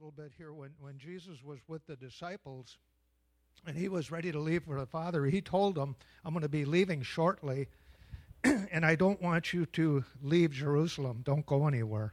little bit here. When Jesus was with the disciples and he was ready to leave for the Father, he told them, I'm going to be leaving shortly, and I don't want you to leave Jerusalem. Don't go anywhere.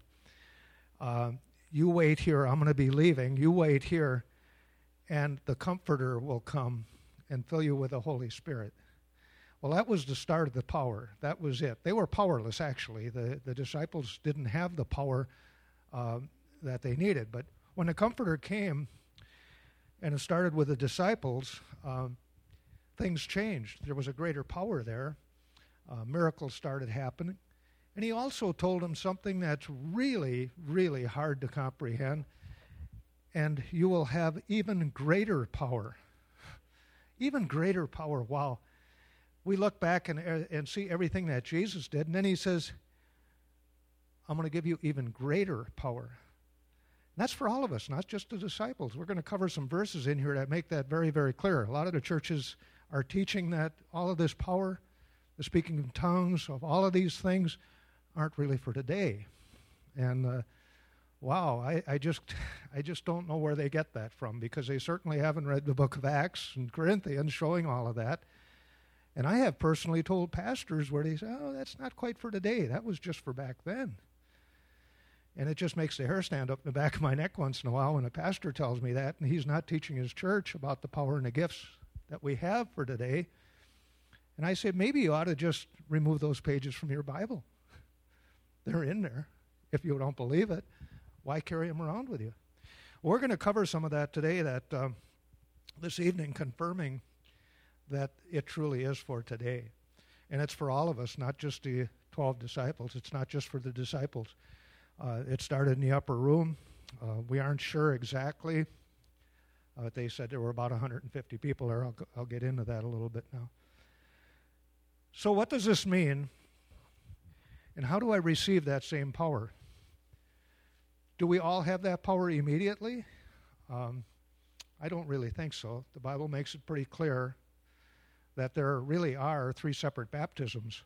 You wait here. I'm going to be leaving. You wait here, and the Comforter will come and fill you with the Holy Spirit. Well, that was the start of the power. That was it. They were powerless, actually. The disciples didn't have the power that they needed. But when the Comforter came, and it started with the disciples, things changed. There was a greater power there. Miracles started happening. And he also told them something that's really, really hard to comprehend. And you will have even greater power. Even greater power. Wow. We look back and see everything that Jesus did. And then he says, I'm going to give you even greater power. And that's for all of us, not just the disciples. We're going to cover some verses in here that make that very, very clear. A lot of the churches are teaching that all of this power, the speaking in tongues, of all of these things, aren't really for today. And wow, I just don't know where they get that from, because they certainly haven't read the book of Acts and Corinthians showing all of that. And I have personally told pastors where they say, oh, that's not quite for today. That was just for back then. And it just makes the hair stand up in the back of my neck once in a while when a pastor tells me that, and he's not teaching his church about the power and the gifts that we have for today. And I say, maybe you ought to just remove those pages from your Bible. They're in there. If you don't believe it, why carry them around with you? We're going to cover some of that today, that this evening, confirming that it truly is for today. And it's for all of us, not just the 12 disciples. It's not just for the disciples. It started in the upper room. We aren't sure exactly. They said there were about 150 people there. I'll get into that a little bit now. So what does this mean? And how do I receive that same power? Do we all have that power immediately? I don't really think so. The Bible makes it pretty clear that there really are 3 separate baptisms.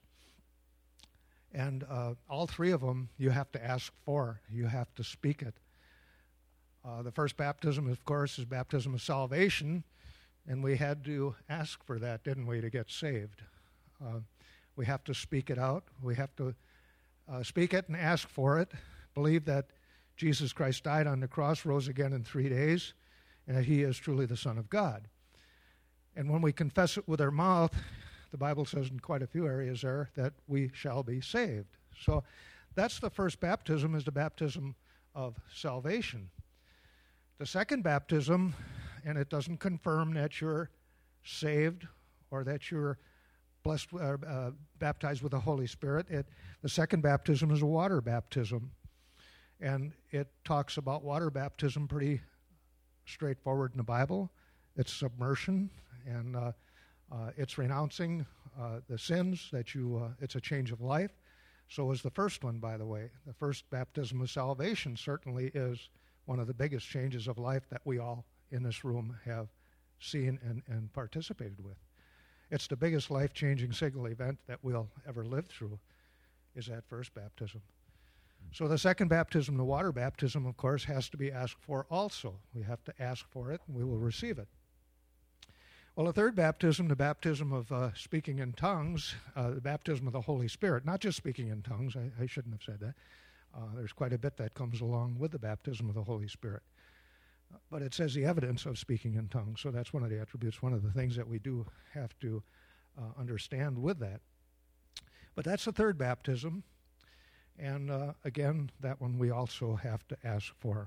And all 3 of them you have to ask for. You have to speak it. The first baptism, of course, is baptism of salvation. And we had to ask for that, didn't we, to get saved? We have to speak it out. We have to speak it and ask for it. Believe that Jesus Christ died on the cross, rose again in 3 days, and that he is truly the Son of God. And when we confess it with our mouth, the Bible says in quite a few areas there that we shall be saved. So that's the first baptism, is the baptism of salvation. The second baptism, and it doesn't confirm that you're saved or that you're blessed, baptized with the Holy Spirit. The second baptism is a water baptism. And it talks about water baptism pretty straightforward in the Bible. It's submersion, and it's renouncing the sins that it's a change of life. So is the first one, by the way. The first baptism of salvation certainly is one of the biggest changes of life that we all in this room have seen and participated with. It's the biggest life-changing single event that we'll ever live through, is that first baptism. So the second baptism, the water baptism, of course, has to be asked for also. We have to ask for it, and we will receive it. Well, the third baptism, the baptism of speaking in tongues, the baptism of the Holy Spirit, not just speaking in tongues, I shouldn't have said that. There's quite a bit that comes along with the baptism of the Holy Spirit. But it says the evidence of speaking in tongues, so that's one of the attributes, one of the things that we do have to understand with that. But that's the third baptism, and again, that one we also have to ask for.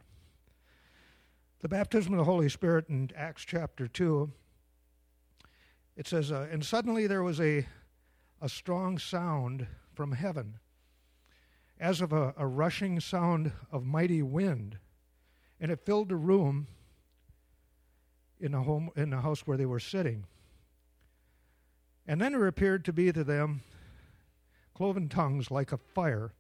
The baptism of the Holy Spirit in Acts chapter 2, it says, and suddenly there was a strong sound from heaven, as of a rushing sound of mighty wind, and it filled the room in the house where they were sitting. And then there appeared to be to them cloven tongues like a fire,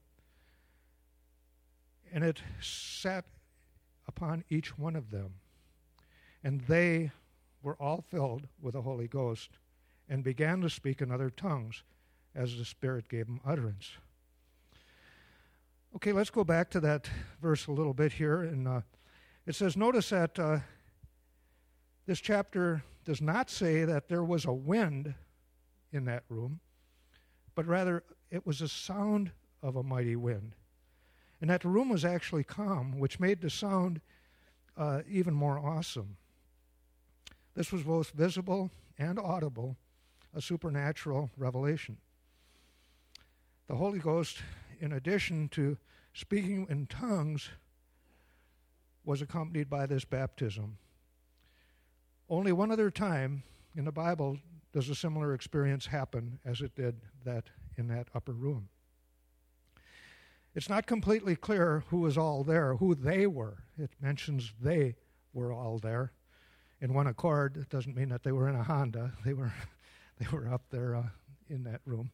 and it sat upon each one of them. And they were all filled with the Holy Ghost and began to speak in other tongues as the Spirit gave them utterance. Okay, let's go back to that verse a little bit here in It says, notice that this chapter does not say that there was a wind in that room, but rather it was a sound of a mighty wind. And that the room was actually calm, which made the sound even more awesome. This was both visible and audible, a supernatural revelation. The Holy Ghost, in addition to speaking in tongues, was accompanied by this baptism. Only one other time in the Bible does a similar experience happen as it did that in that upper room. It's not completely clear who was all there, who they were. It mentions they were all there in one accord. It doesn't mean that they were in a Honda. They were up there in that room.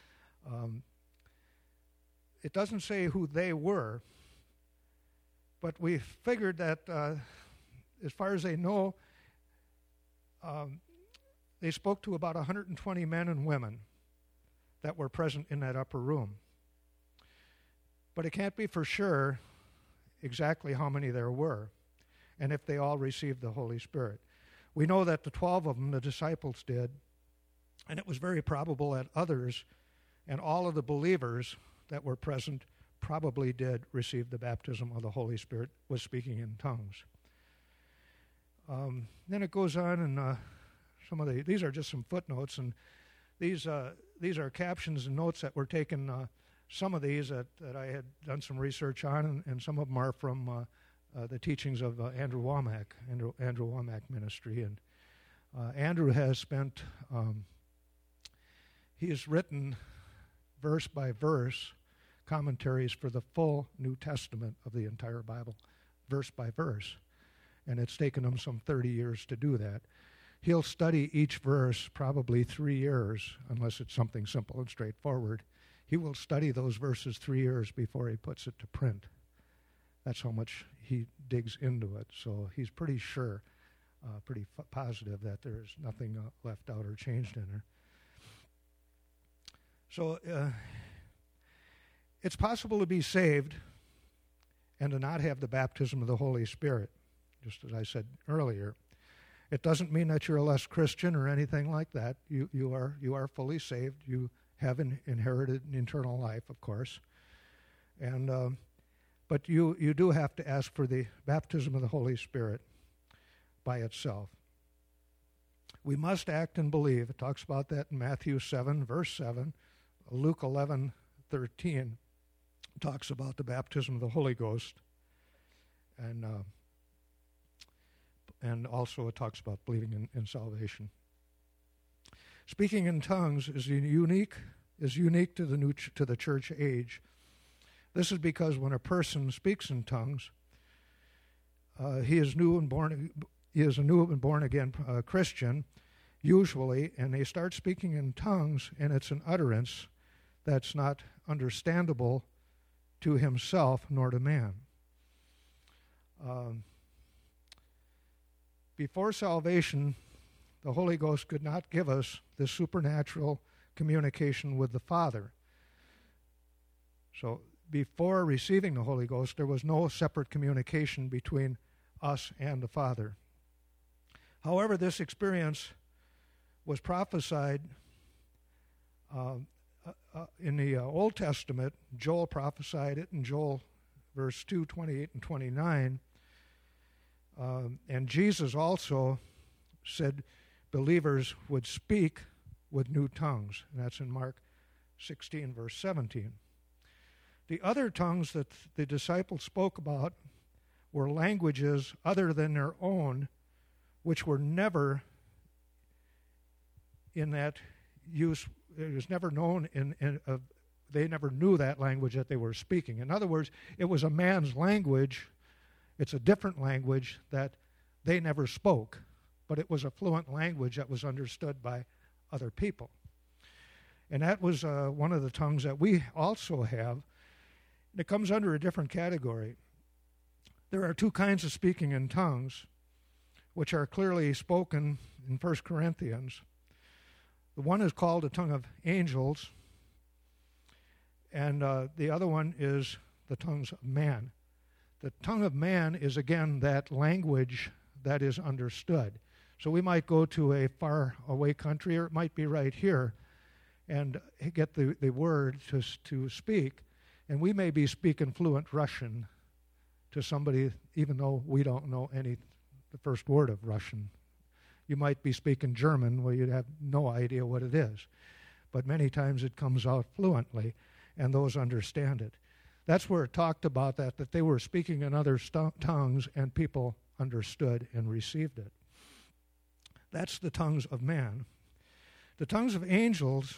It doesn't say who they were, but we figured that as far as they know, they spoke to about 120 men and women that were present in that upper room. But it can't be for sure exactly how many there were and if they all received the Holy Spirit. We know that the 12 of them, the disciples, did, and it was very probable that others and all of the believers that were present probably did receive the baptism of the Holy Spirit, was speaking in tongues. Then it goes on, and these are just some footnotes, and these are captions and notes that were taken. Some of these that I had done some research on, and some of them are from the teachings of Andrew Wommack Ministry. And Andrew has spent, he has written verse by verse commentaries for the full New Testament of the entire Bible, verse by verse. And it's taken him some 30 years to do that. He'll study each verse probably 3 years, unless it's something simple and straightforward. He will study those verses 3 years before he puts it to print. That's how much he digs into it. So he's pretty sure, pretty positive that there's nothing left out or changed in there. So it's possible to be saved and to not have the baptism of the Holy Spirit, just as I said earlier. It doesn't mean that you're a less Christian or anything like that. You are fully saved. You have inherited an eternal life, of course. And but you do have to ask for the baptism of the Holy Spirit by itself. We must act and believe. It talks about that in Matthew 7, verse 7. Luke 11:13 talks about the baptism of the Holy Ghost. And also it talks about believing in salvation. Speaking in tongues is unique to the church age. This is because when a person speaks in tongues, he is a new and born again Christian, usually, and they start speaking in tongues, and it's an utterance that's not understandable to himself nor to man. Before salvation, the Holy Ghost could not give us this supernatural communication with the Father. So before receiving the Holy Ghost, there was no separate communication between us and the Father. However, this experience was prophesied in the Old Testament. Joel prophesied it in Joel verse 2, 28 and 29. And Jesus also said believers would speak with new tongues. And that's in Mark 16, verse 17. The other tongues that the disciples spoke about were languages other than their own, which were never in that use. It was never known they never knew that language that they were speaking. In other words, it was a man's language. It's a different language that they never spoke, but it was a fluent language that was understood by other people. And that was one of the tongues that we also have. It comes under a different category. There are two kinds of speaking in tongues, which are clearly spoken in 1 Corinthians. The one is called the tongue of angels, and the other one is the tongues of man. The tongue of man is, again, that language that is understood. So we might go to a far away country, or it might be right here, and get the word to speak, and we may be speaking fluent Russian to somebody, even though we don't know the first word of Russian. You might be speaking German where you'd have no idea what it is. But many times it comes out fluently, and those understand it. That's where it talked about that they were speaking in other tongues, and people understood and received it. That's the tongues of man. The tongues of angels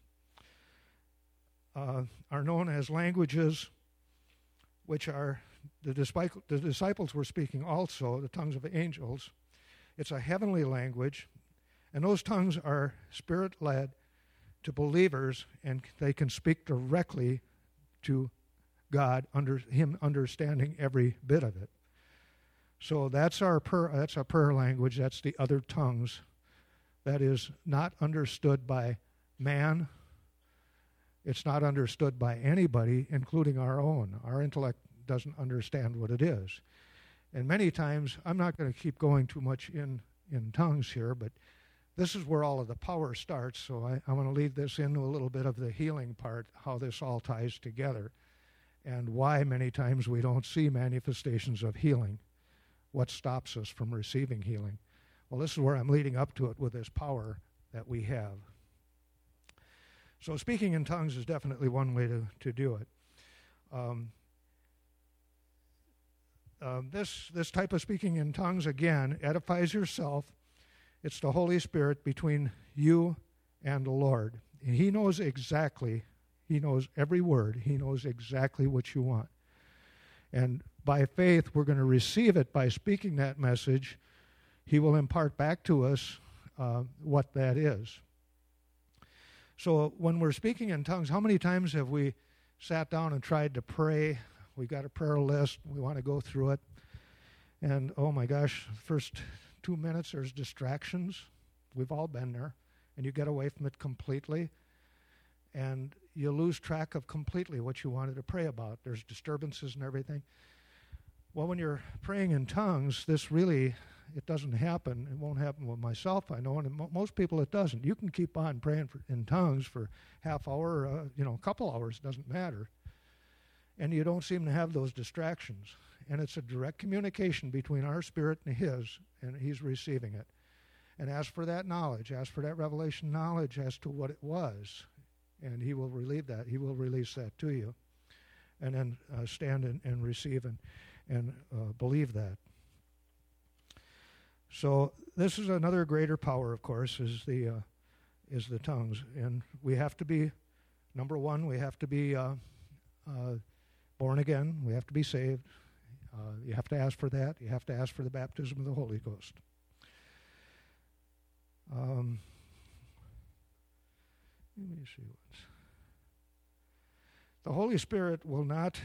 are known as languages which are, the disciples were speaking also, the tongues of angels. It's a heavenly language, and those tongues are spirit-led to believers, and they can speak directly to God, him understanding every bit of it. So that's a prayer language. That's the other tongues. That is not understood by man. It's not understood by anybody, including our own. Our intellect doesn't understand what it is. And many times, I'm not going to keep going too much in tongues here, but this is where all of the power starts. So I want to lead this into a little bit of the healing part, how this all ties together, and why many times we don't see manifestations of healing. What stops us from receiving healing? Well, this is where I'm leading up to it with this power that we have. So speaking in tongues is definitely one way to do it. This type of speaking in tongues, again, edifies yourself. It's the Holy Spirit between you and the Lord. And He knows exactly, He knows every word. He knows exactly what you want. And by faith, we're going to receive it by speaking that message. He will impart back to us what that is. So when we're speaking in tongues, how many times have we sat down and tried to pray? We got a prayer list. We want to go through it. And, oh my gosh, first 2 minutes, there's distractions. We've all been there. And you get away from it completely. And you lose track of completely what you wanted to pray about. There's disturbances and everything. Well, when you're praying in tongues, this really, it doesn't happen. It won't happen with myself, I know, and most people it doesn't. You can keep on praying in tongues for half hour, a couple hours, doesn't matter. And you don't seem to have those distractions. And it's a direct communication between our spirit and His, and He's receiving it. And ask for that knowledge, ask for that revelation knowledge as to what it was, and He will relieve that. He will release that to you. And then stand and receive and believe that. So this is another greater power, of course, is the tongues. And we have to be, number one, we have to be born again. We have to be saved. You have to ask for that. You have to ask for the baptism of the Holy Ghost. Let me see what's... The Holy Spirit will not...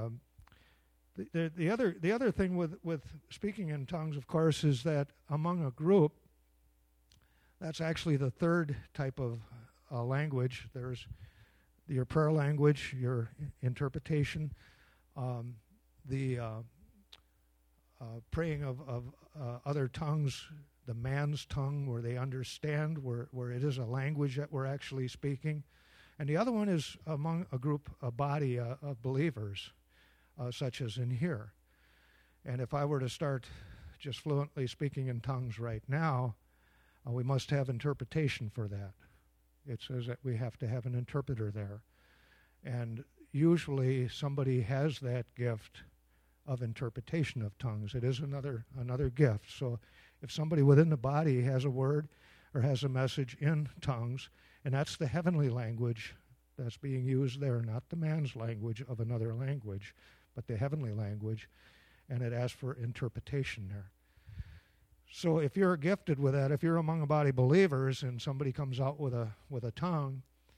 The other thing with speaking in tongues, of course, is that among a group, that's actually the third type of language. There's your prayer language, your interpretation, the praying of other tongues, the man's tongue, where they understand, where it is a language that we're actually speaking. And the other one is among a body of believers, such as in here. And if I were to start just fluently speaking in tongues right now, we must have interpretation for that. It says that we have to have an interpreter there. And usually somebody has that gift of interpretation of tongues. It is another gift. So if somebody within the body has a word or has a message in tongues, and that's the heavenly language that's being used there, not the man's language of another language, but the heavenly language, and it asks for interpretation there. So if you're gifted with that, if you're among a body of believers and somebody comes out with a tongue,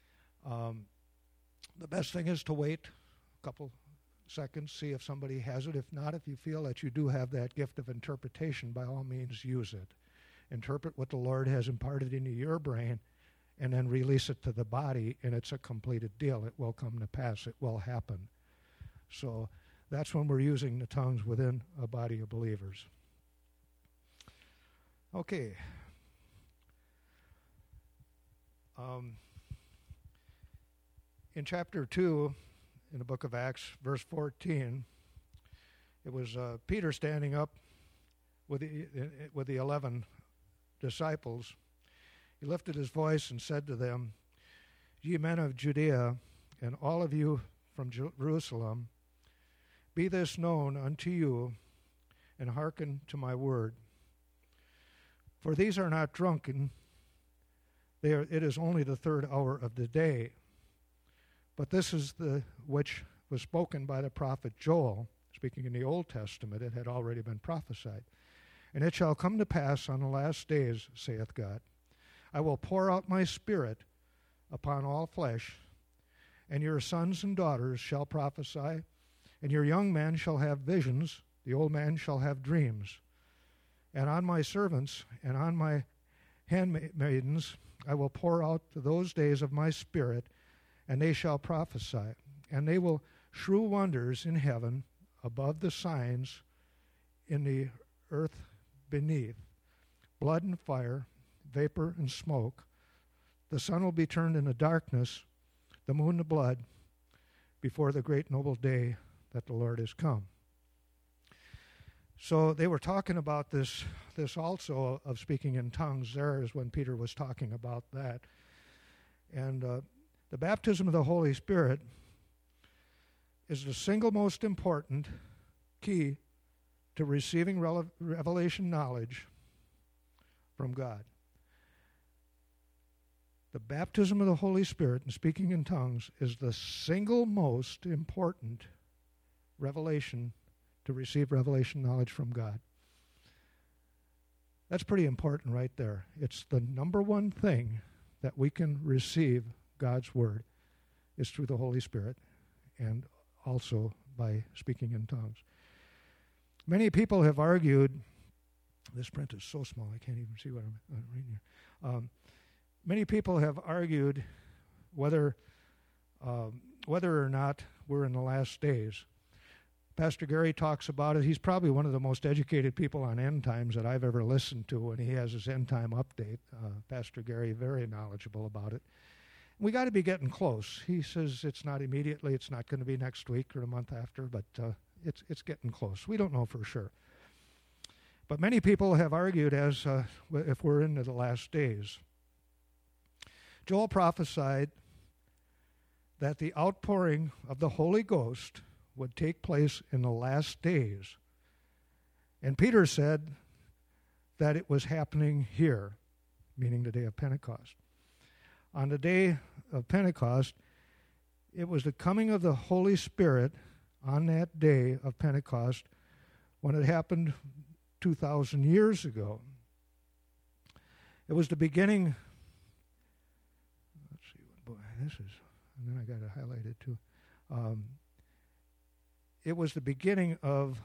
the best thing is to wait a couple seconds, see if somebody has it. If not, if you feel that you do have that gift of interpretation, by all means use it. Interpret what the Lord has imparted into your brain, and then release it to the body, and it's a completed deal. It will come to pass. It will happen. So that's when we're using the tongues within a body of believers. Okay. In chapter 2, in the book of Acts, verse 14, it was Peter standing up with the 11 disciples. He lifted his voice and said to them, "Ye men of Judea, and all of you from Jerusalem, be this known unto you, and hearken to my word. For these are not drunken, it is only the third hour of the day. But this is the which was spoken by the prophet Joel," speaking in the Old Testament. It had already been prophesied. "And it shall come to pass on the last days, saith God, I will pour out my Spirit upon all flesh, and your sons and daughters shall prophesy, and your young men shall have visions, the old man shall have dreams. And on my servants and on my handmaidens I will pour out those days of my Spirit, and they shall prophesy. And they will shew wonders in heaven above the signs in the earth beneath, blood and fire, vapor and smoke. The sun will be turned into darkness, the moon to blood, before the great noble day that the Lord is come." So they were talking about this also of speaking in tongues. There is when Peter was talking about that. And the baptism of the Holy Spirit is the single most important key to receiving revelation knowledge from God. The baptism of the Holy Spirit and speaking in tongues is the single most important revelation to receive revelation knowledge from God. That's pretty important right there. It's the number one thing that we can receive God's Word is through the Holy Spirit and also by speaking in tongues. Many people have argued, this print is so small I can't even see what I'm reading here. Many people have argued whether or not we're in the last days. Pastor Gary talks about it. He's probably one of the most educated people on end times that I've ever listened to, and he has his end time update. Pastor Gary, very knowledgeable about it. We got to be getting close. He says it's not immediately, it's not going to be next week or a month after, but it's getting close. We don't know for sure. But many people have argued as if we're into the last days. Joel prophesied that the outpouring of the Holy Ghost would take place in the last days. And Peter said that it was happening here, meaning the day of Pentecost. On the day of Pentecost, it was the coming of the Holy Spirit on that day of Pentecost when it happened 2,000 years ago. It was the beginning. Let's see, boy, this is, and then I got to highlight it too. It was the beginning of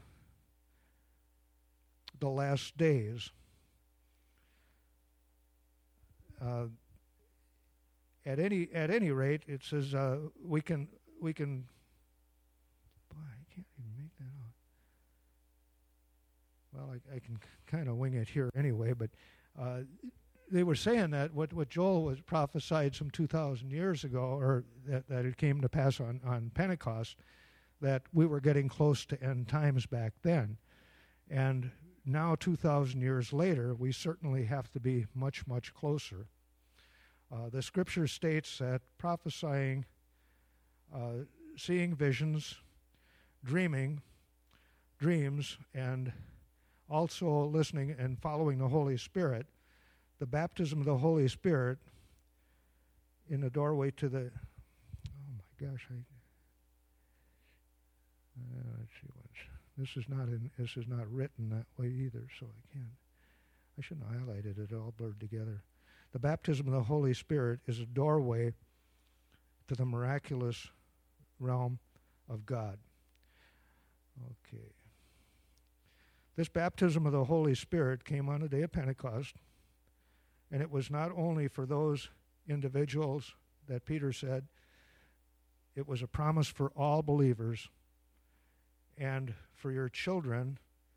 the last days. At any rate, it says we can. Boy, I can't even make that out. Well, I can kind of wing it here anyway, but they were saying that what Joel was prophesied some 2,000 years ago, or that it came to pass on Pentecost, that we were getting close to end times back then. And now, 2,000 years later, we certainly have to be much, much closer. The Scripture states that prophesying, seeing visions, dreams, and also listening and following the Holy Spirit, the baptism of the Holy Spirit in the doorway to the, oh my gosh, let's see this is not written that way either, so I shouldn't have highlighted it, all blurred together. The baptism of the Holy Spirit is a doorway to the miraculous realm of God. Okay. This baptism of the Holy Spirit came on the day of Pentecost, and it was not only for those individuals that Peter said, it was a promise for all believers. and for your children,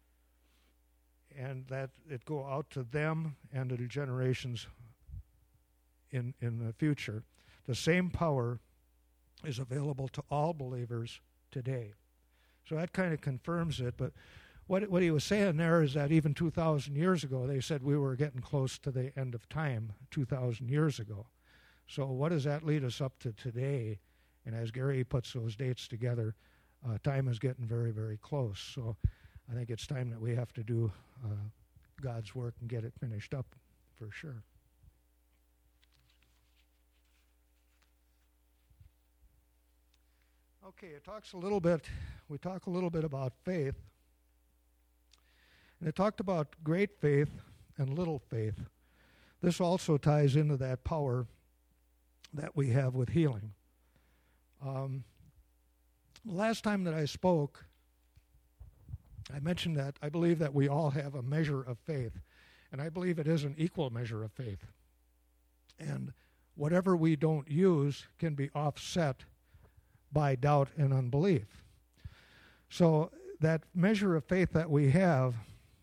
and that it go out to them and to the generations in the future. The same power is available to all believers today. So that kind of confirms it. But what he was saying there is that even 2,000 years ago, they said we were getting close to the end of time 2,000 years ago. So what does that lead us up to today? And as Gary puts those dates together, time is getting very, very close. So I think it's time that we have to do God's work and get it finished up for sure. Okay, we talk a little bit about faith. And it talked about great faith and little faith. This also ties into that power that we have with healing. Last time that I spoke, I mentioned that I believe that we all have a measure of faith, and I believe it is an equal measure of faith. And whatever we don't use can be offset by doubt and unbelief. So that measure of faith that we have,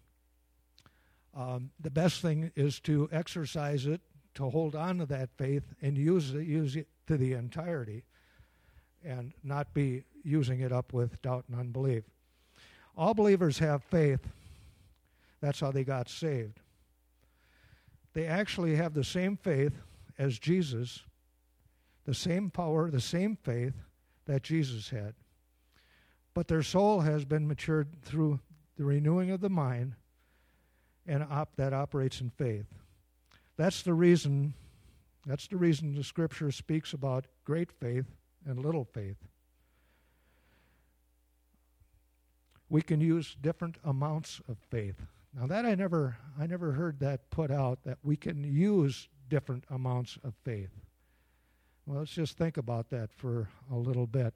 the best thing is to exercise it, to hold on to that faith and use it to the entirety, and not be using it up with doubt and unbelief. All believers have faith. That's how they got saved. They actually have the same faith as Jesus, the same power, the same faith that Jesus had. But their soul has been matured through the renewing of the mind, and that operates in faith. That's the reason the Scripture speaks about great faith and little faith. We can use different amounts of faith. Now that I never heard that put out, that we can use different amounts of faith. Well, let's just think about that for a little bit.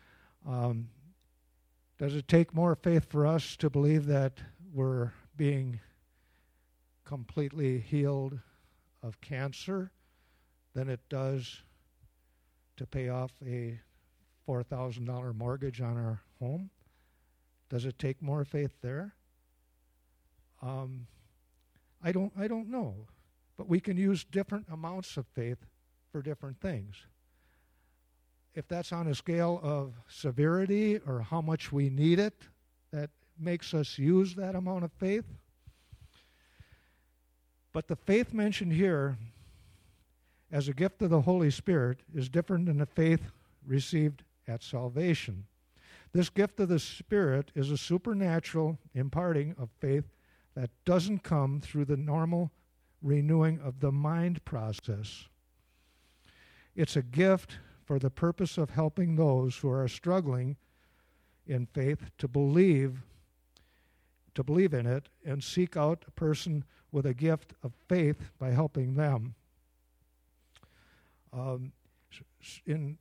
Does it take more faith for us to believe that we're being completely healed of cancer than it does to pay off a $4,000 mortgage on our home? Does it take more faith there? I don't know, but we can use different amounts of faith for different things. If that's on a scale of severity or how much we need it, that makes us use that amount of faith. But the faith mentioned here as a gift of the Holy Spirit is different than the faith received at salvation. This gift of the Spirit is a supernatural imparting of faith that doesn't come through the normal renewing of the mind process. It's a gift for the purpose of helping those who are struggling in faith to believe in it and seek out a person with a gift of faith by helping them. In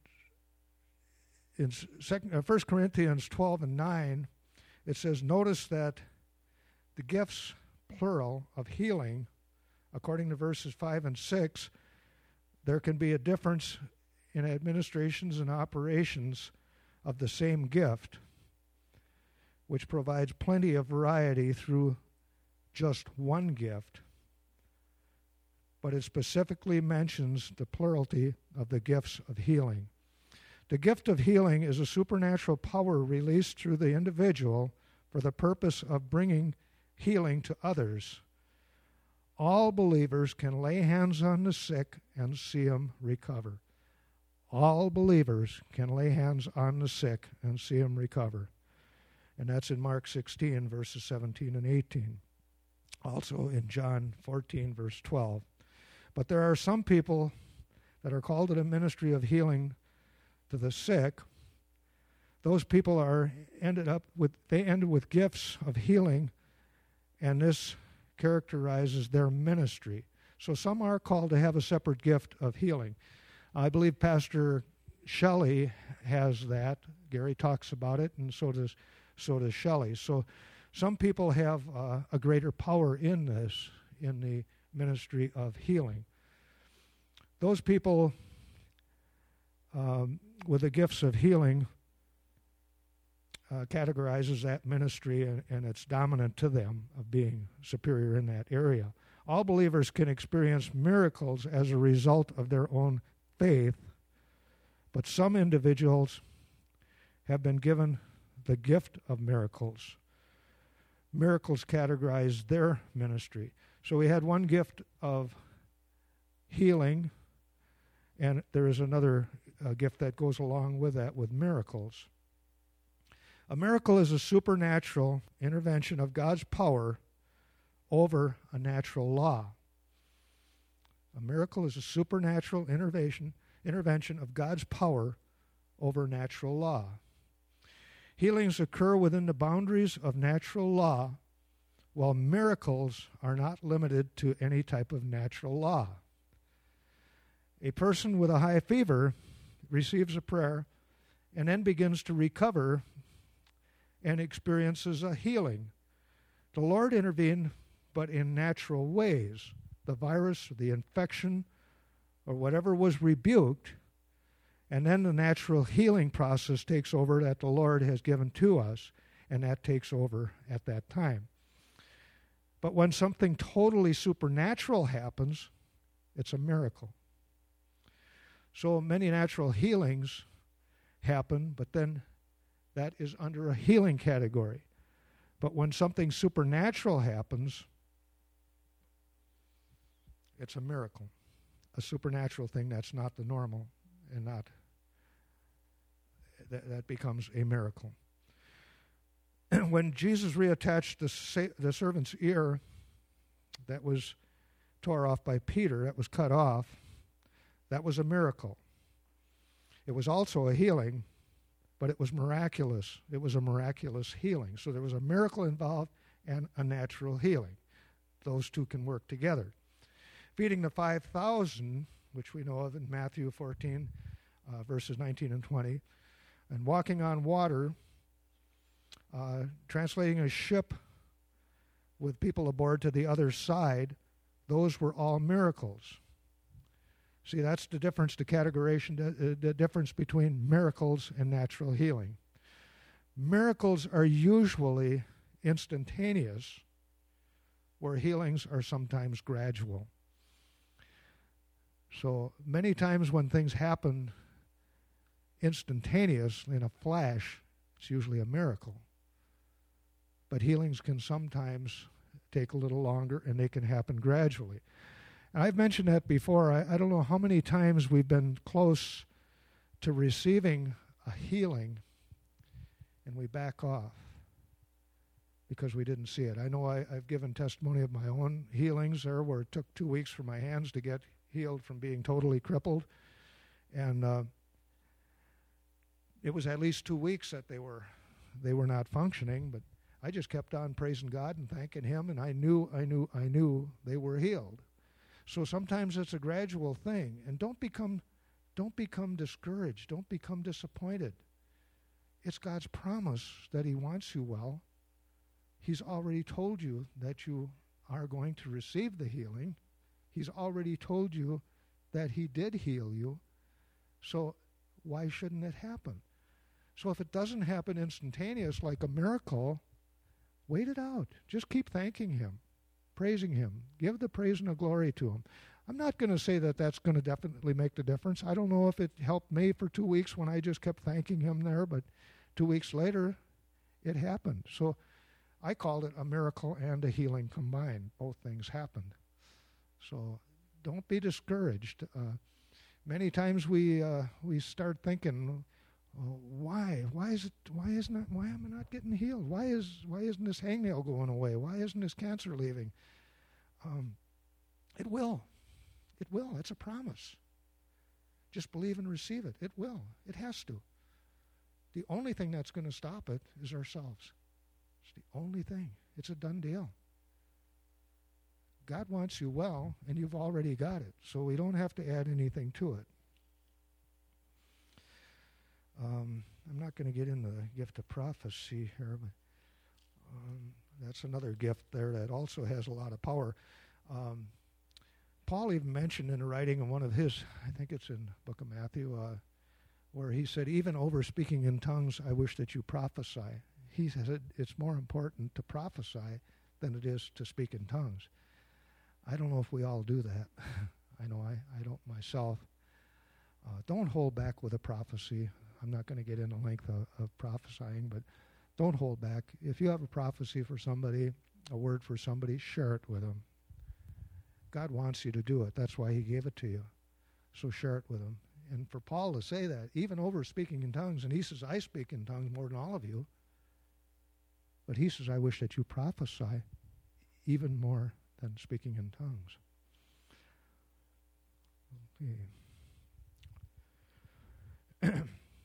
1 Corinthians 12 and 9, it says, notice that the gifts, plural, of healing, according to verses 5 and 6, there can be a difference in administrations and operations of the same gift, which provides plenty of variety through just one gift, but it specifically mentions the plurality of the gifts of healing. The gift of healing is a supernatural power released through the individual for the purpose of bringing healing to others. All believers can lay hands on the sick and see them recover. All believers can lay hands on the sick and see them recover. And that's in Mark 16, verses 17 and 18. Also in John 14, verse 12. But there are some people that are called to the ministry of healing to the sick. Those people ended with gifts of healing, and this characterizes their ministry. So some are called to have a separate gift of healing. I believe Pastor Shelley has that. Gary talks about it, and so does Shelley. So some people have a greater power in the ministry of healing. Those people with the gifts of healing categorizes that ministry, and it's dominant to them of being superior in that area. All believers can experience miracles as a result of their own faith, but some individuals have been given the gift of miracles. Miracles categorize their ministry. So we had one gift of healing, and there is another gift that goes along with that, with miracles. A miracle is a supernatural intervention of God's power over a natural law. A miracle is a supernatural intervention of God's power over natural law. Healings occur within the boundaries of natural law, while miracles are not limited to any type of natural law. A person with a high fever receives a prayer and then begins to recover and experiences a healing. The Lord intervened, but in natural ways. The virus, or the infection, or whatever was rebuked, and then the natural healing process takes over that the Lord has given to us, and that takes over at that time. But when something totally supernatural happens, it's a miracle. So many natural healings happen, but then that is under a healing category. But when something supernatural happens, it's a miracle. A supernatural thing that's not the normal, and not that becomes a miracle. When Jesus reattached the servant's ear that was tore off by Peter, that was cut off, that was a miracle. It was also a healing, but it was miraculous. It was a miraculous healing. So there was a miracle involved and a natural healing. Those two can work together. Feeding the 5,000, which we know of in Matthew 14, verses 19 and 20, and walking on water, translating a ship with people aboard to the other side, those were all miracles. See, that's the difference, the difference between miracles and natural healing. Miracles are usually instantaneous, where healings are sometimes gradual. So many times when things happen instantaneous, in a flash, it's usually a miracle. But healings can sometimes take a little longer, and they can happen gradually. And I've mentioned that before. I don't know how many times we've been close to receiving a healing, and we back off because we didn't see it. I know I've given testimony of my own healings there, where it took 2 weeks for my hands to get healed from being totally crippled. And it was at least 2 weeks that they were not functioning, but I just kept on praising God and thanking Him, and I knew they were healed. So sometimes it's a gradual thing, and don't become discouraged. Don't become disappointed. It's God's promise that He wants you well. He's already told you that you are going to receive the healing. He's already told you that He did heal you. So why shouldn't it happen? So if it doesn't happen instantaneous like a miracle, wait it out. Just keep thanking Him, praising Him. Give the praise and the glory to Him. I'm not going to say that that's going to definitely make the difference. I don't know if it helped me for 2 weeks when I just kept thanking Him there, but 2 weeks later, it happened. So I called it a miracle and a healing combined. Both things happened. So don't be discouraged. Many times we start thinking, why am I not getting healed? Why isn't this hangnail going away? Why isn't this cancer leaving? It will. It's a promise. Just believe and receive it. It will. It has to. The only thing that's going to stop it is ourselves. It's the only thing. It's a done deal. God wants you well, and you've already got it, so we don't have to add anything to it. I'm not going to get into the gift of prophecy here, but that's another gift there that also has a lot of power. Paul even mentioned in a writing in one of his, I think it's in the book of Matthew, where he said, even over speaking in tongues, I wish that you prophesy. He said it's more important to prophesy than it is to speak in tongues. I don't know if we all do that. I know I don't myself. Don't hold back with a prophecy. I'm not going to get into length of prophesying, but don't hold back. If you have a prophecy for somebody, a word for somebody, share it with them. God wants you to do it. That's why he gave it to you. So share it with them. And for Paul to say that, even over speaking in tongues, and he says, I speak in tongues more than all of you, but he says, I wish that you prophesy even more than speaking in tongues. Okay.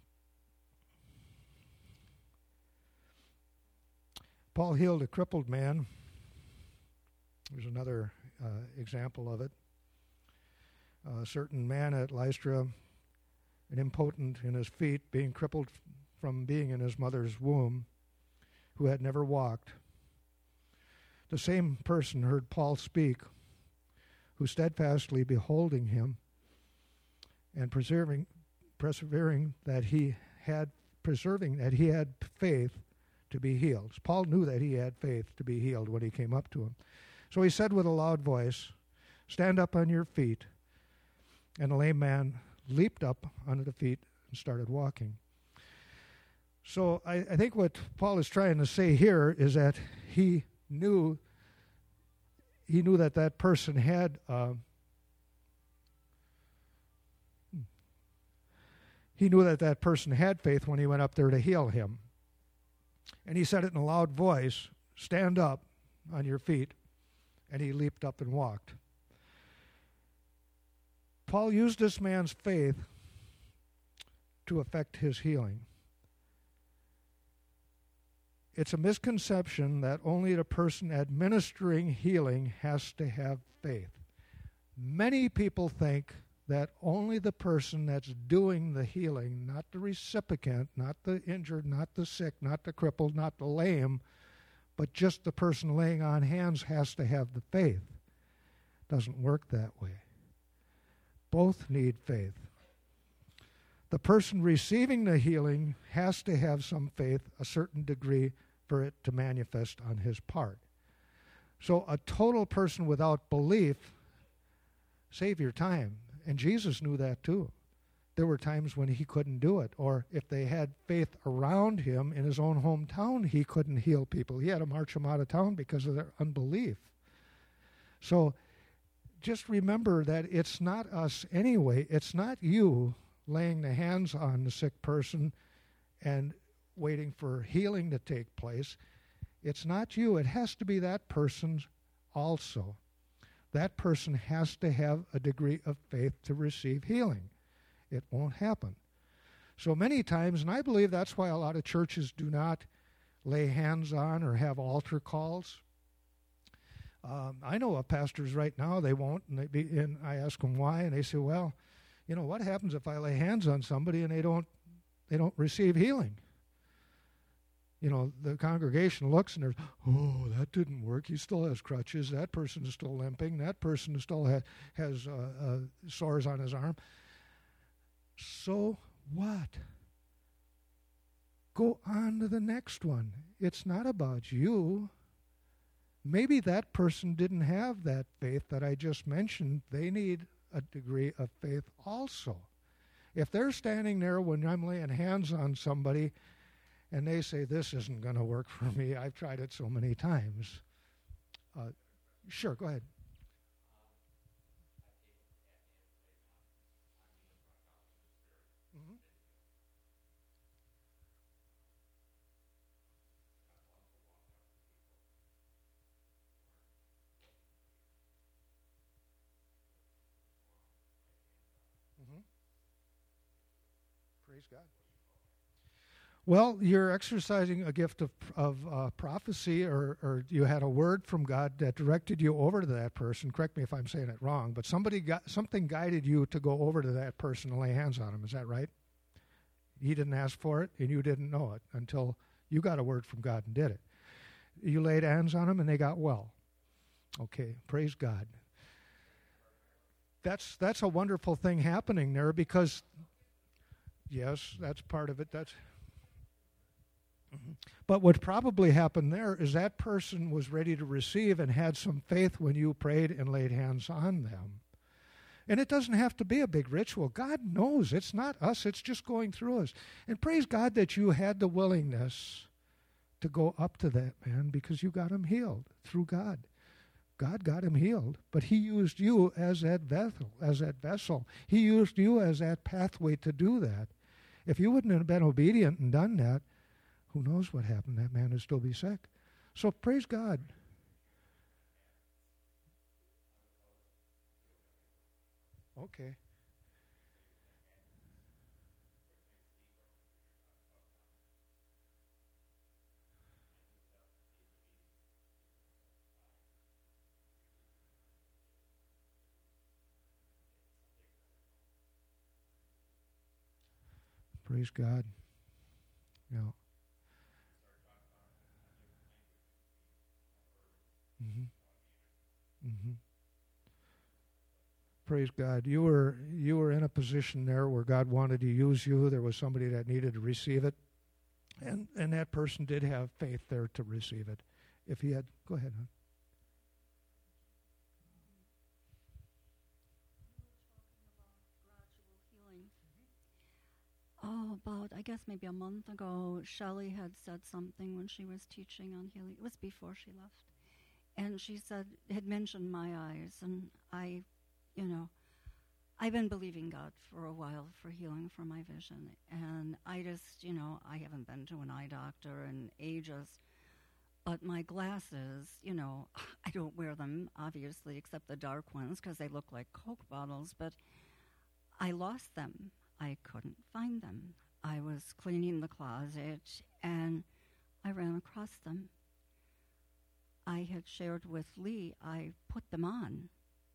Paul healed a crippled man. There's another example of it. A certain man at Lystra, an impotent in his feet, being crippled from being in his mother's womb, who had never walked. The same person heard Paul speak, who steadfastly beholding him and preserving that he had faith to be healed. Paul knew that he had faith to be healed when he came up to him. So he said with a loud voice, stand up on your feet. And the lame man leaped up onto the feet and started walking. So I think what Paul is trying to say here is that he knew that person had that person had faith when he went up there to heal him. And he said it in a loud voice, stand up on your feet. And he leaped up and walked. Paul used this man's faith to affect his healing. It's a misconception that only the person administering healing has to have faith. Many people think that only the person that's doing the healing, not the recipient, not the injured, not the sick, not the crippled, not the lame, but just the person laying on hands has to have the faith. Doesn't work that way. Both need faith. The person receiving the healing has to have some faith, a certain degree, for it to manifest on his part. So a total person without belief, save your time. And Jesus knew that too. There were times when he couldn't do it. Or if they had faith around him in his own hometown, he couldn't heal people. He had to march them out of town because of their unbelief. So just remember that it's not us anyway. It's not you laying the hands on the sick person and waiting for healing to take place. It's not you. It has to be that person also. That person has to have a degree of faith to receive healing. It won't happen. So many times, and I believe that's why a lot of churches do not lay hands on or have altar calls. I know of pastors right now, they won't, and I ask them why, and they say, well, you know, what happens if I lay hands on somebody and they don't receive healing? You know, the congregation looks and there's, oh, that didn't work. He still has crutches. That person is still limping. That person still has sores on his arm. So what? Go on to the next one. It's not about you. Maybe that person didn't have that faith that I just mentioned. They need a degree of faith also. If they're standing there when I'm laying hands on somebody and they say, this isn't going to work for me, I've tried it so many times. Sure, go ahead. Praise God. Well, you're exercising a gift of prophecy, or you had a word from God that directed you over to that person. Correct me if I'm saying it wrong, but something guided you to go over to that person and lay hands on him. Is that right? He didn't ask for it, and you didn't know it until you got a word from God and did it. You laid hands on them, and they got well. Okay, praise God. That's a wonderful thing happening there, because Yes, that's part of it. That's. But what probably happened there is that person was ready to receive and had some faith when you prayed and laid hands on them. And it doesn't have to be a big ritual. God knows it's not us, it's just going through us. And praise God that you had the willingness to go up to that man because you got him healed through God. God got him healed, but he used you as that vessel. He used you as that pathway to do that. If you wouldn't have been obedient and done that, who knows what happened? That man would still be sick. So praise God. Okay. Praise God. Yeah. Mm-hmm. Mm-hmm. Praise God. You were in a position there where God wanted to use you. There was somebody that needed to receive it. And that person did have faith there to receive it. If he had, go ahead, hon. Oh, about, I guess maybe a month ago, Shelley had said something when she was teaching on healing. It was before she left. And she had mentioned my eyes. And I've been believing God for a while for healing for my vision. And I just, I haven't been to an eye doctor in ages. But my glasses, I don't wear them, obviously, except the dark ones because they look like Coke bottles. But I lost them. I couldn't find them. I was cleaning the closet, and I ran across them. I had shared with Lee, I put them on.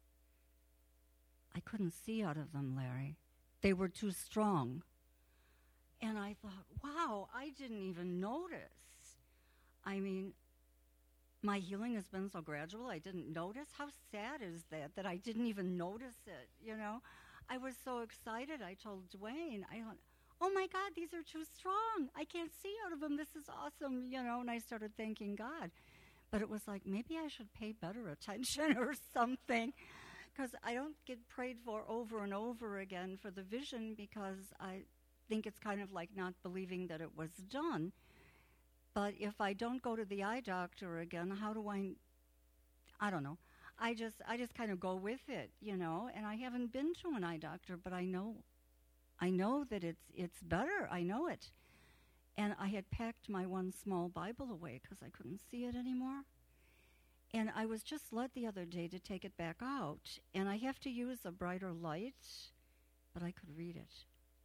I couldn't see out of them, Larry. They were too strong. And I thought, wow, I didn't even notice. I mean, my healing has been so gradual, I didn't notice. How sad is that I didn't even notice it, I was so excited. I told Dwayne, I thought, oh my God, these are too strong. I can't see out of them. This is awesome, and I started thanking God. But it was like, maybe I should pay better attention or something, because I don't get prayed for over and over again for the vision because I think it's kind of like not believing that it was done. But if I don't go to the eye doctor again, how do I don't know. I just kind of go with it, and I haven't been to an eye doctor, but I know that it's better. I know it. And I had packed my one small Bible away because I couldn't see it anymore. And I was just led the other day to take it back out, and I have to use a brighter light, but I could read it.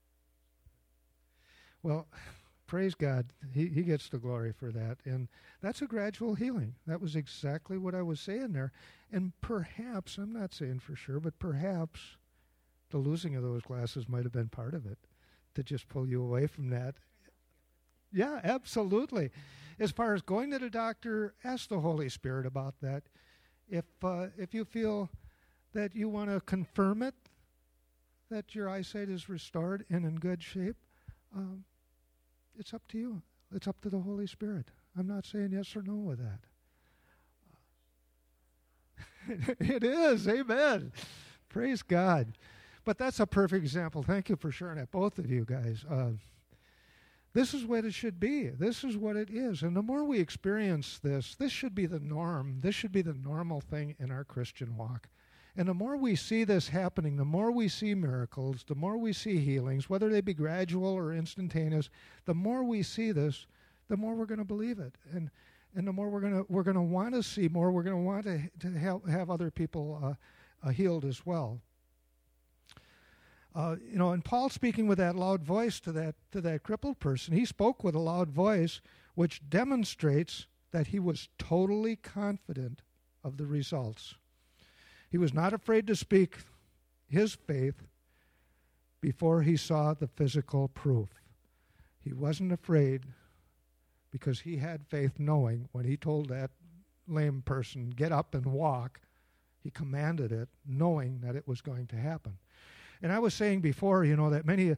Well, praise God. He gets the glory for that. And that's a gradual healing. That was exactly what I was saying there. And perhaps, I'm not saying for sure, but perhaps the losing of those glasses might have been part of it to just pull you away from that. Yeah, absolutely. As far as going to the doctor, ask the Holy Spirit about that. If you feel that you want to confirm it, that your eyesight is restored and in good shape, it's up to you. It's up to the Holy Spirit. I'm not saying yes or no with that. It is. Amen. Praise God. But that's a perfect example. Thank you for sharing that, both of you guys. This is what it should be. This is what it is. And the more we experience this should be the norm. This should be the normal thing in our Christian walk. And the more we see this happening, the more we see miracles, the more we see healings, whether they be gradual or instantaneous, the more we see this, the more we're going to believe it. And the more we're going to want to see more, we're going to want to have other people healed as well. And Paul speaking with that loud voice to that crippled person, he spoke with a loud voice, which demonstrates that he was totally confident of the results. He was not afraid to speak his faith before he saw the physical proof. He wasn't afraid because he had faith, knowing when he told that lame person, get up and walk, he commanded it, knowing that it was going to happen. And I was saying before, that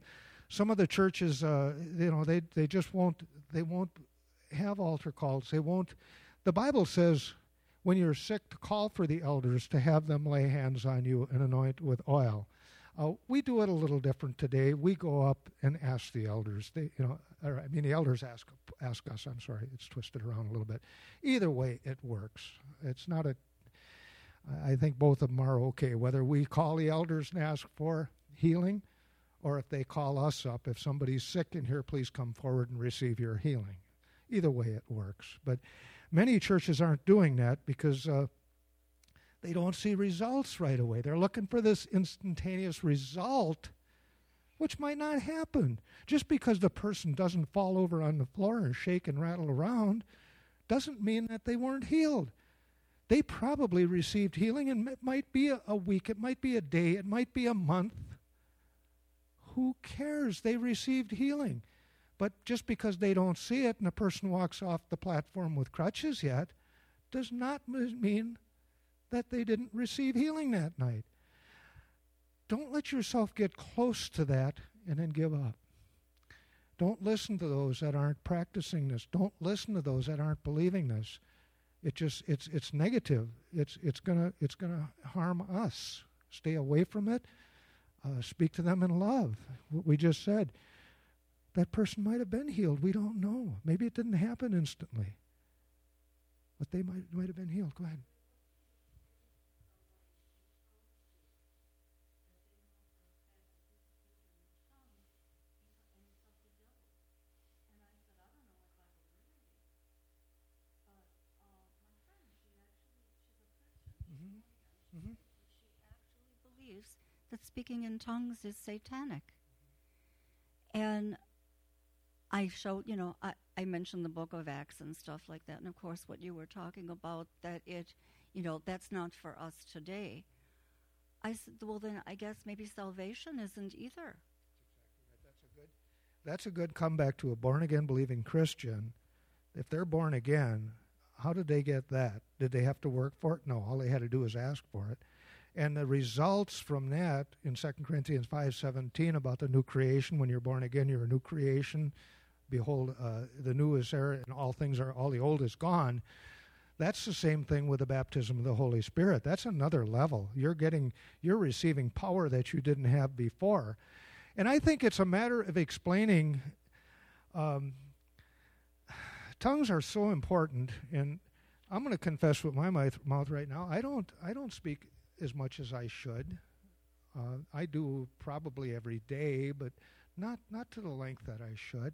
Some of the churches, they just won't have altar calls. They won't. The Bible says when you're sick to call for the elders to have them lay hands on you and anoint with oil. We do it a little different today. We go up and ask the elders. The elders ask us. I'm sorry, it's twisted around a little bit. Either way, it works. It's not I think both of them are okay. Whether we call the elders and ask for healing, or if they call us up, if somebody's sick in here, please come forward and receive your healing. Either way, it works. But many churches aren't doing that because they don't see results right away. They're looking for this instantaneous result, which might not happen. Just because the person doesn't fall over on the floor and shake and rattle around doesn't mean that they weren't healed. They probably received healing, and it might be a week, it might be a day, it might be a month. Who cares? They received healing. But just because they don't see it and a person walks off the platform with crutches yet does not mean that they didn't receive healing that night. Don't let yourself get close to that and then give up. Don't listen to those that aren't practicing this. Don't listen to those that aren't believing this. It's negative. It's gonna harm us. Stay away from it. Speak to them in love. What we just said. That person might have been healed. We don't know. Maybe it didn't happen instantly. But they might have been healed. Go ahead. Mm-hmm. Believes that speaking in tongues is satanic. And I showed, I mentioned the book of Acts and stuff like that. And of course, what you were talking about, that that's not for us today. I said, well, then I guess maybe salvation isn't either. That's a good comeback to a born-again believing Christian. If they're born again, how did they get that? Did they have to work for it? No, all they had to do was ask for it. And the results from that in 2 Corinthians 5:17 about the new creation, when you're born again, you're a new creation. Behold, the new is there, and all the old is gone. That's the same thing with the baptism of the Holy Spirit. That's another level. You're receiving power that you didn't have before. And I think it's a matter of explaining. Tongues are so important, and I'm going to confess with my mouth right now. I don't speak as much as I should. I do probably every day, but not to the length that I should.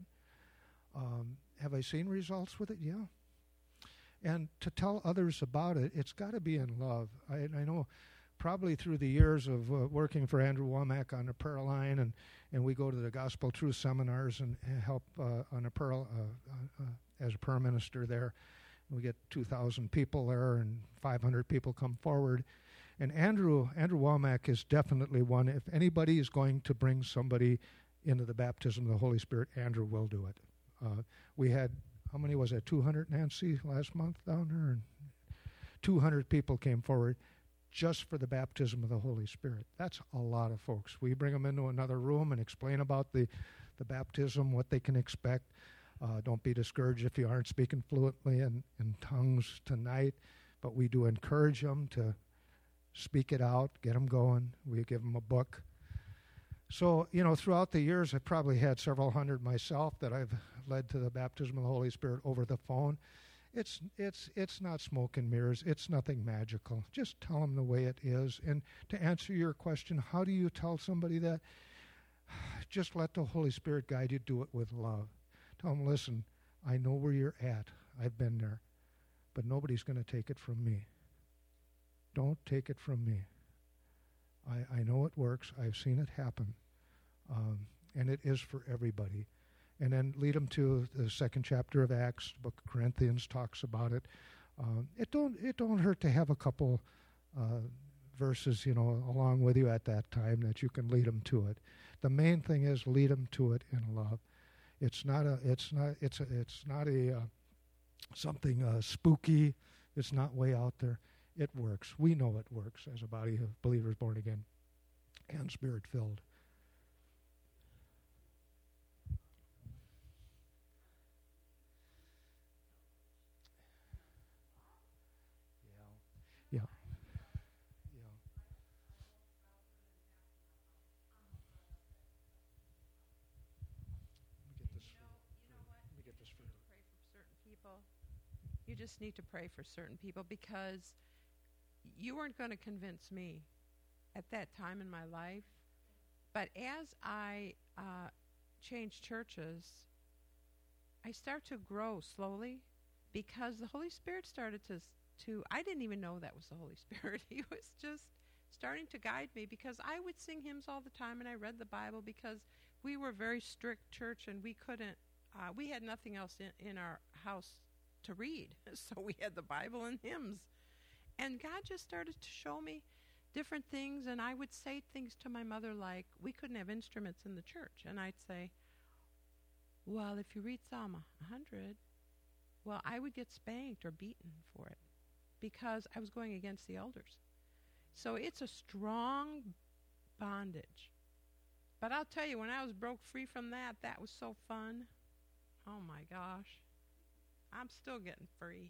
Have I seen results with it? Yeah. And to tell others about it, it's got to be in love. I know probably through the years of working for Andrew Womack on the prayer line, and we go to the Gospel Truth seminars and help on a prayer, as a prayer minister there. We get 2,000 people there, and 500 people come forward. And Andrew Womack is definitely one. If anybody is going to bring somebody into the baptism of the Holy Spirit, Andrew will do it. We had, how many was that, 200, Nancy, last month down there? And 200 people came forward just for the baptism of the Holy Spirit. That's a lot of folks. We bring them into another room and explain about the baptism, what they can expect. Don't be discouraged if you aren't speaking fluently in tongues tonight, but we do encourage them to speak it out, get them going. We give them a book. So, throughout the years, I've probably had several hundred myself that I've led to the baptism of the Holy Spirit over the phone. It's not smoke and mirrors. It's nothing magical. Just tell them the way it is. And to answer your question, how do you tell somebody that? Just let the Holy Spirit guide you. Do it with love. Tell them, listen, I know where you're at. I've been there. But nobody's going to take it from me. Don't take it from me. I know it works. I've seen it happen. And it is for everybody. And then lead them to the second chapter of Acts. The book of Corinthians talks about it. It don't hurt to have a couple verses, along with you at that time that you can lead them to it. The main thing is lead them to it in love. It's not something spooky. It's not way out there. It works. We know it works as a body of believers born again and Spirit-filled. you just need to pray for certain people, because you weren't going to convince me at that time in my life. But as I changed churches, I start to grow slowly, because the Holy Spirit started to I didn't even know that was the Holy Spirit. He was just starting to guide me, because I would sing hymns all the time, and I read the Bible, because we were a very strict church, and we couldn't, we had nothing else in our house to read. So we had the Bible and hymns. And God just started to show me different things, and I would say things to my mother like, we couldn't have instruments in the church. And I'd say, well, if you read Psalm 100, well, I would get spanked or beaten for it, because I was going against the elders. So it's a strong bondage. But I'll tell you, when I was broke free from that, that was so fun. Oh my gosh. I'm still getting free.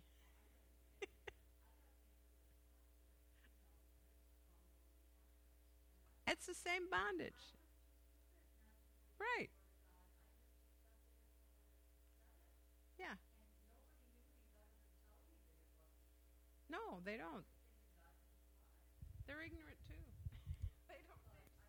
It's the same bondage. Right. Yeah. No, they don't. They're ignorant too. They don't.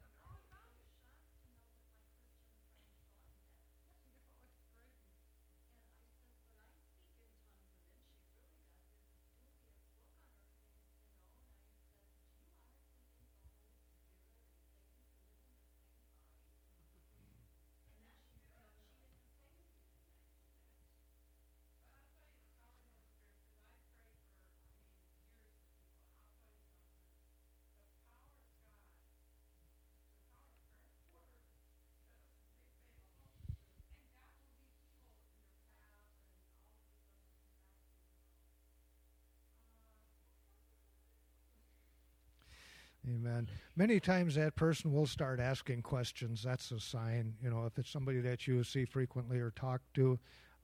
Amen. Many times that person will start asking questions. That's a sign, if it's somebody that you see frequently or talk to,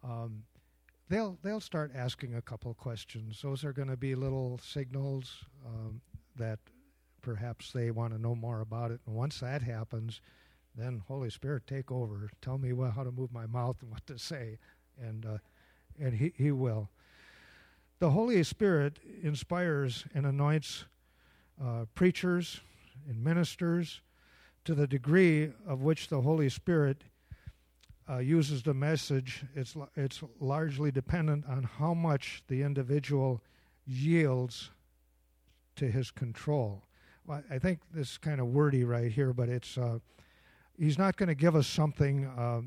they'll start asking a couple of questions. Those are going to be little signals that perhaps they want to know more about it. And once that happens, then Holy Spirit, take over. Tell me how to move my mouth and what to say, and He will. The Holy Spirit inspires and anoints preachers and ministers to the degree of which the Holy Spirit uses the message. It's largely dependent on how much the individual yields to his control. Well, I think this is kind of wordy right here, but it's he's not going to give us something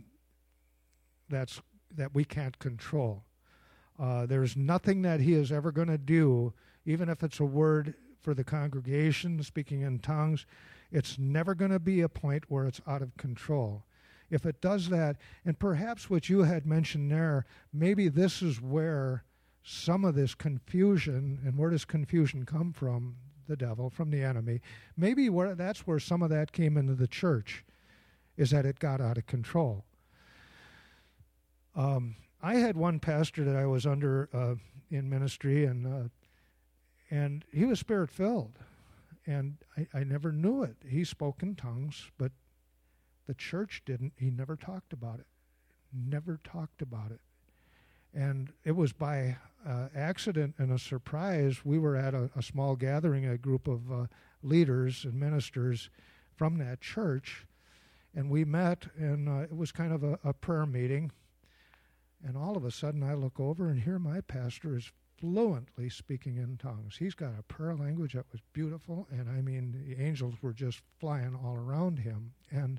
that we can't control. There's nothing that he is ever going to do, even if it's a word for the congregation, speaking in tongues, it's never going to be a point where it's out of control. If it does that, and perhaps what you had mentioned there, maybe this is where some of this confusion, and where does confusion come from? The devil, from the enemy. Maybe that's where some of that came into the church, is that it got out of control. I had one pastor that I was under in ministry, and he was Spirit-filled, and I never knew it. He spoke in tongues, but the church didn't. He never talked about it. Never talked about it. And it was by accident and a surprise. We were at a small gathering, a group of leaders and ministers from that church, and we met, and it was kind of a prayer meeting. And all of a sudden I look over and hear my pastor is fluently speaking in tongues. He's got a prayer language that was beautiful, and I mean, the angels were just flying all around him. And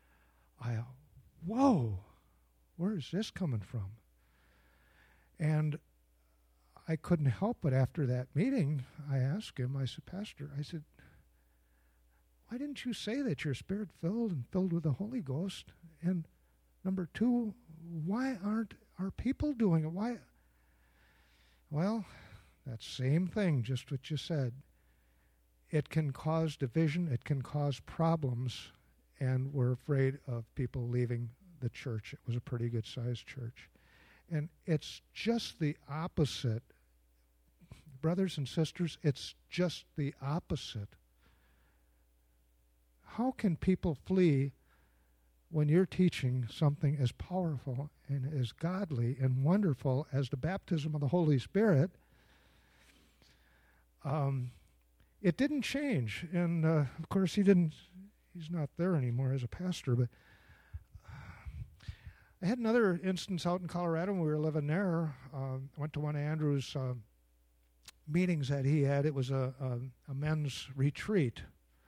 whoa, where is this coming from? And I couldn't help but after that meeting, I asked him, I said, Pastor, I said, why didn't you say that you're Spirit-filled and filled with the Holy Ghost? And number two, why aren't our people doing it? Why? Well, that same thing, just what you said. It can cause division, it can cause problems, and we're afraid of people leaving the church. It was a pretty good-sized church. And it's just the opposite. Brothers and sisters, it's just the opposite. How can people flee when you're teaching something as powerful and as godly and wonderful as the baptism of the Holy Spirit, it didn't change. And, of course, he's not there anymore as a pastor, but I had another instance out in Colorado when we were living there. I went to one of Andrew's meetings that he had. It was a men's retreat.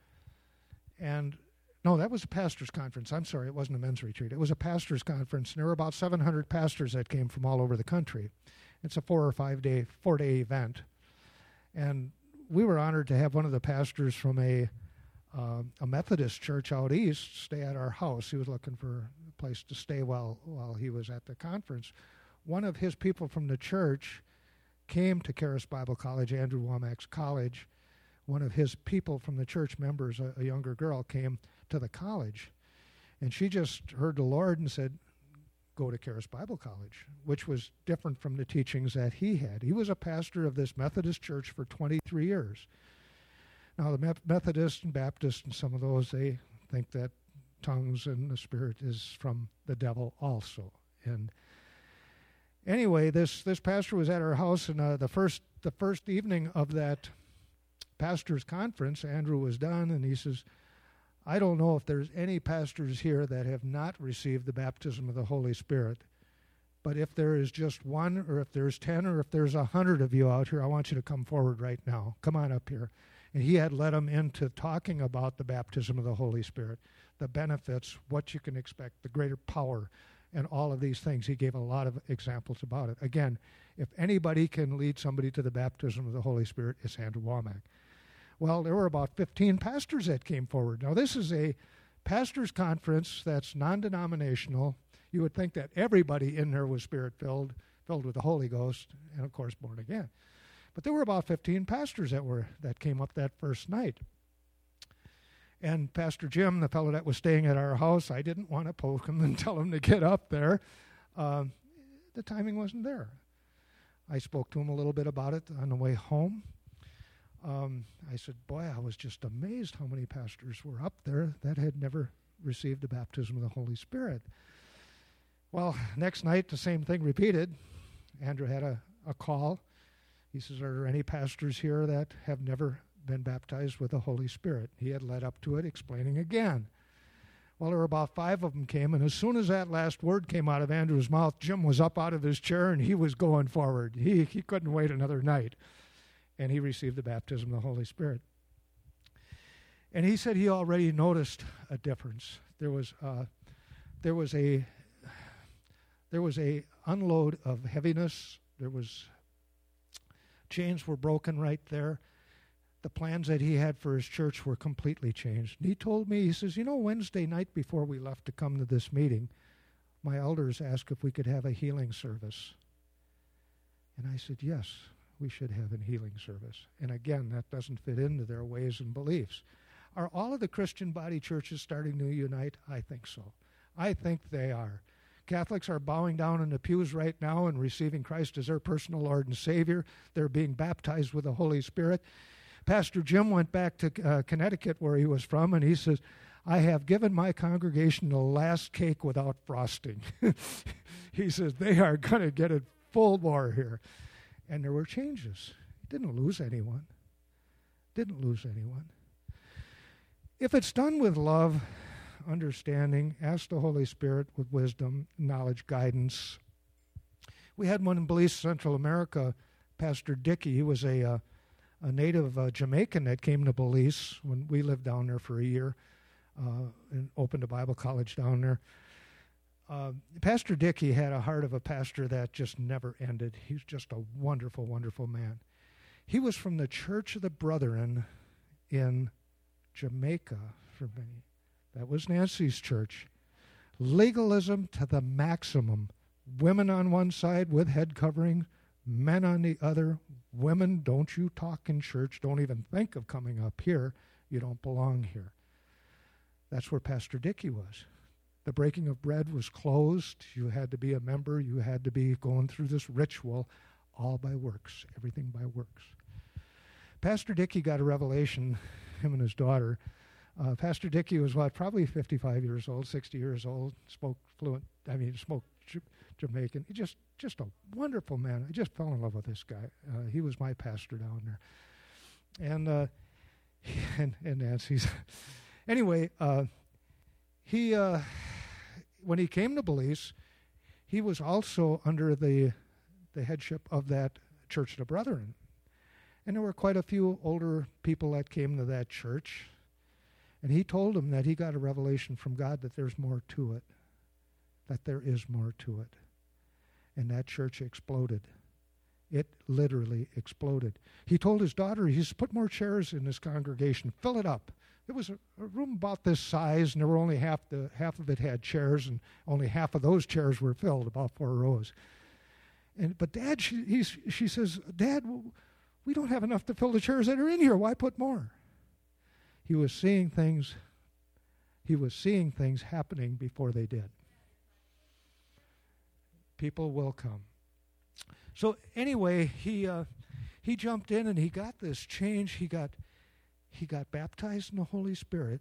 And, no, that was a pastor's conference. I'm sorry, it wasn't a men's retreat. It was a pastor's conference, and there were about 700 pastors that came from all over the country. It's a 4 or 5 day, 4-day event. And we were honored to have one of the pastors from a Methodist church out east stay at our house. He was looking for a place to stay while he was at the conference. One of his people from the church came to Charis Bible College, Andrew Wommack's college. One of his people from the church members, a younger girl, came to the college. And she just heard the Lord and said, go to Charis Bible College, which was different from the teachings that he had. He was a pastor of this Methodist church for 23 years. Now, the Methodists and Baptists and some of those, they think that tongues and the Spirit is from the devil also. And anyway, this pastor was at our house, and the first evening of that pastor's conference, Andrew was done, and he says, I don't know if there's any pastors here that have not received the baptism of the Holy Spirit, but if there is just one, or if there's 10, or if there's 100 of you out here, I want you to come forward right now. Come on up here. And he had led them into talking about the baptism of the Holy Spirit, the benefits, what you can expect, the greater power, and all of these things. He gave a lot of examples about it. Again, if anybody can lead somebody to the baptism of the Holy Spirit, it's Andrew Wommack. Well, there were about 15 pastors that came forward. Now, this is a pastor's conference that's non-denominational. You would think that everybody in there was Spirit-filled, filled with the Holy Ghost, and, of course, born again. But there were about 15 pastors that came up that first night. And Pastor Jim, the fellow that was staying at our house, I didn't want to poke him and tell him to get up there. The timing wasn't there. I spoke to him a little bit about it on the way home. I said, boy, I was just amazed how many pastors were up there that had never received the baptism of the Holy Spirit. Well, next night, the same thing repeated. Andrew had a call. He says, are there any pastors here that have never been baptized with the Holy Spirit? He had led up to it, explaining again. Well, there were about 5 of them came, and as soon as that last word came out of Andrew's mouth, Jim was up out of his chair, and he was going forward. He couldn't wait another night. And he received the baptism of the Holy Spirit. And he said he already noticed a difference. There was a unload of heaviness. Chains were broken right there. The plans that he had for his church were completely changed. And he told me, he says, Wednesday night before we left to come to this meeting, my elders asked if we could have a healing service. And I said, yes, we should have a healing service. And again, that doesn't fit into their ways and beliefs. Are all of the Christian body churches starting to unite? I think so. I think they are. Catholics are bowing down in the pews right now and receiving Christ as their personal Lord and Savior. They're being baptized with the Holy Spirit. Pastor Jim went back to Connecticut, where he was from, and he says, I have given my congregation the last cake without frosting. He says, they are going to get it full bore here. And there were changes. Didn't lose anyone. If it's done with love, understanding, ask the Holy Spirit with wisdom, knowledge, guidance. We had one in Belize, Central America, Pastor Dickey. He was a native Jamaican that came to Belize when we lived down there for a year and opened a Bible college down there. Pastor Dickey had a heart of a pastor that just never ended. He was just a wonderful, wonderful man. He was from the Church of the Brethren in Jamaica for many. That was Nancy's church. Legalism to the maximum. Women on one side with head covering, men on the other. Women, don't you talk in church. Don't even think of coming up here. You don't belong here. That's where Pastor Dickey was. The breaking of bread was closed. You had to be a member. You had to be going through this ritual, all by works, everything by works. Pastor Dickey got a revelation, him and his daughter, Pastor Dickey was probably 55 years old, 60 years old, spoke Jamaican. Just a wonderful man. I just fell in love with this guy. He was my pastor down there. And Nancy's. Anyway, he when he came to Belize, he was also under the headship of that Church of the Brethren. And there were quite a few older people that came to that church. And he told them that he got a revelation from God that there's more to it, that there is more to it. And that church exploded. It literally exploded. He told his daughter, he said, put more chairs in this congregation, fill it up. It was a room about this size, and there were only half of it had chairs, and only half of those chairs were filled, about 4 rows. But Dad, she says, Dad, we don't have enough to fill the chairs that are in here. Why put more? He was seeing things happening before they did. People will come. So anyway, he jumped in and he got this change. He got baptized in the Holy Spirit.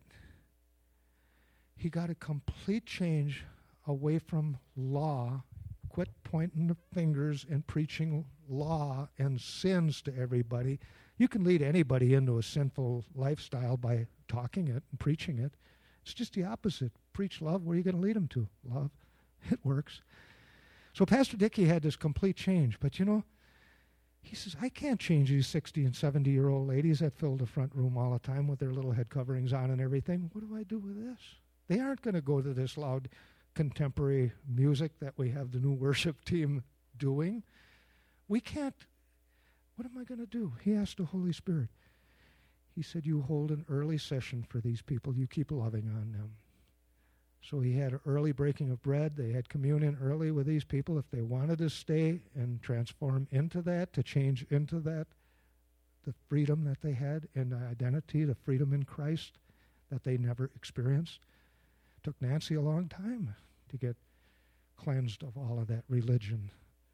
He got a complete change away from law. Quit pointing the fingers and preaching law and sins to everybody. You can lead anybody into a sinful lifestyle by talking it and preaching it. It's just the opposite. Preach love. Where are you going to lead them to? Love. It works. So Pastor Dickey had this complete change. But he says, I can't change these 60 and 70-year-old ladies that fill the front room all the time with their little head coverings on and everything. What do I do with this? They aren't going to go to this loud contemporary music that we have the new worship team doing. We can't. What am I going to do? He asked the Holy Spirit. He said, you hold an early session for these people. You keep loving on them. So he had an early breaking of bread. They had communion early with these people. If they wanted to stay and transform into that, to change into that, the freedom that they had in the identity, the freedom in Christ that they never experienced. It took Nancy a long time to get cleansed of all of that religion.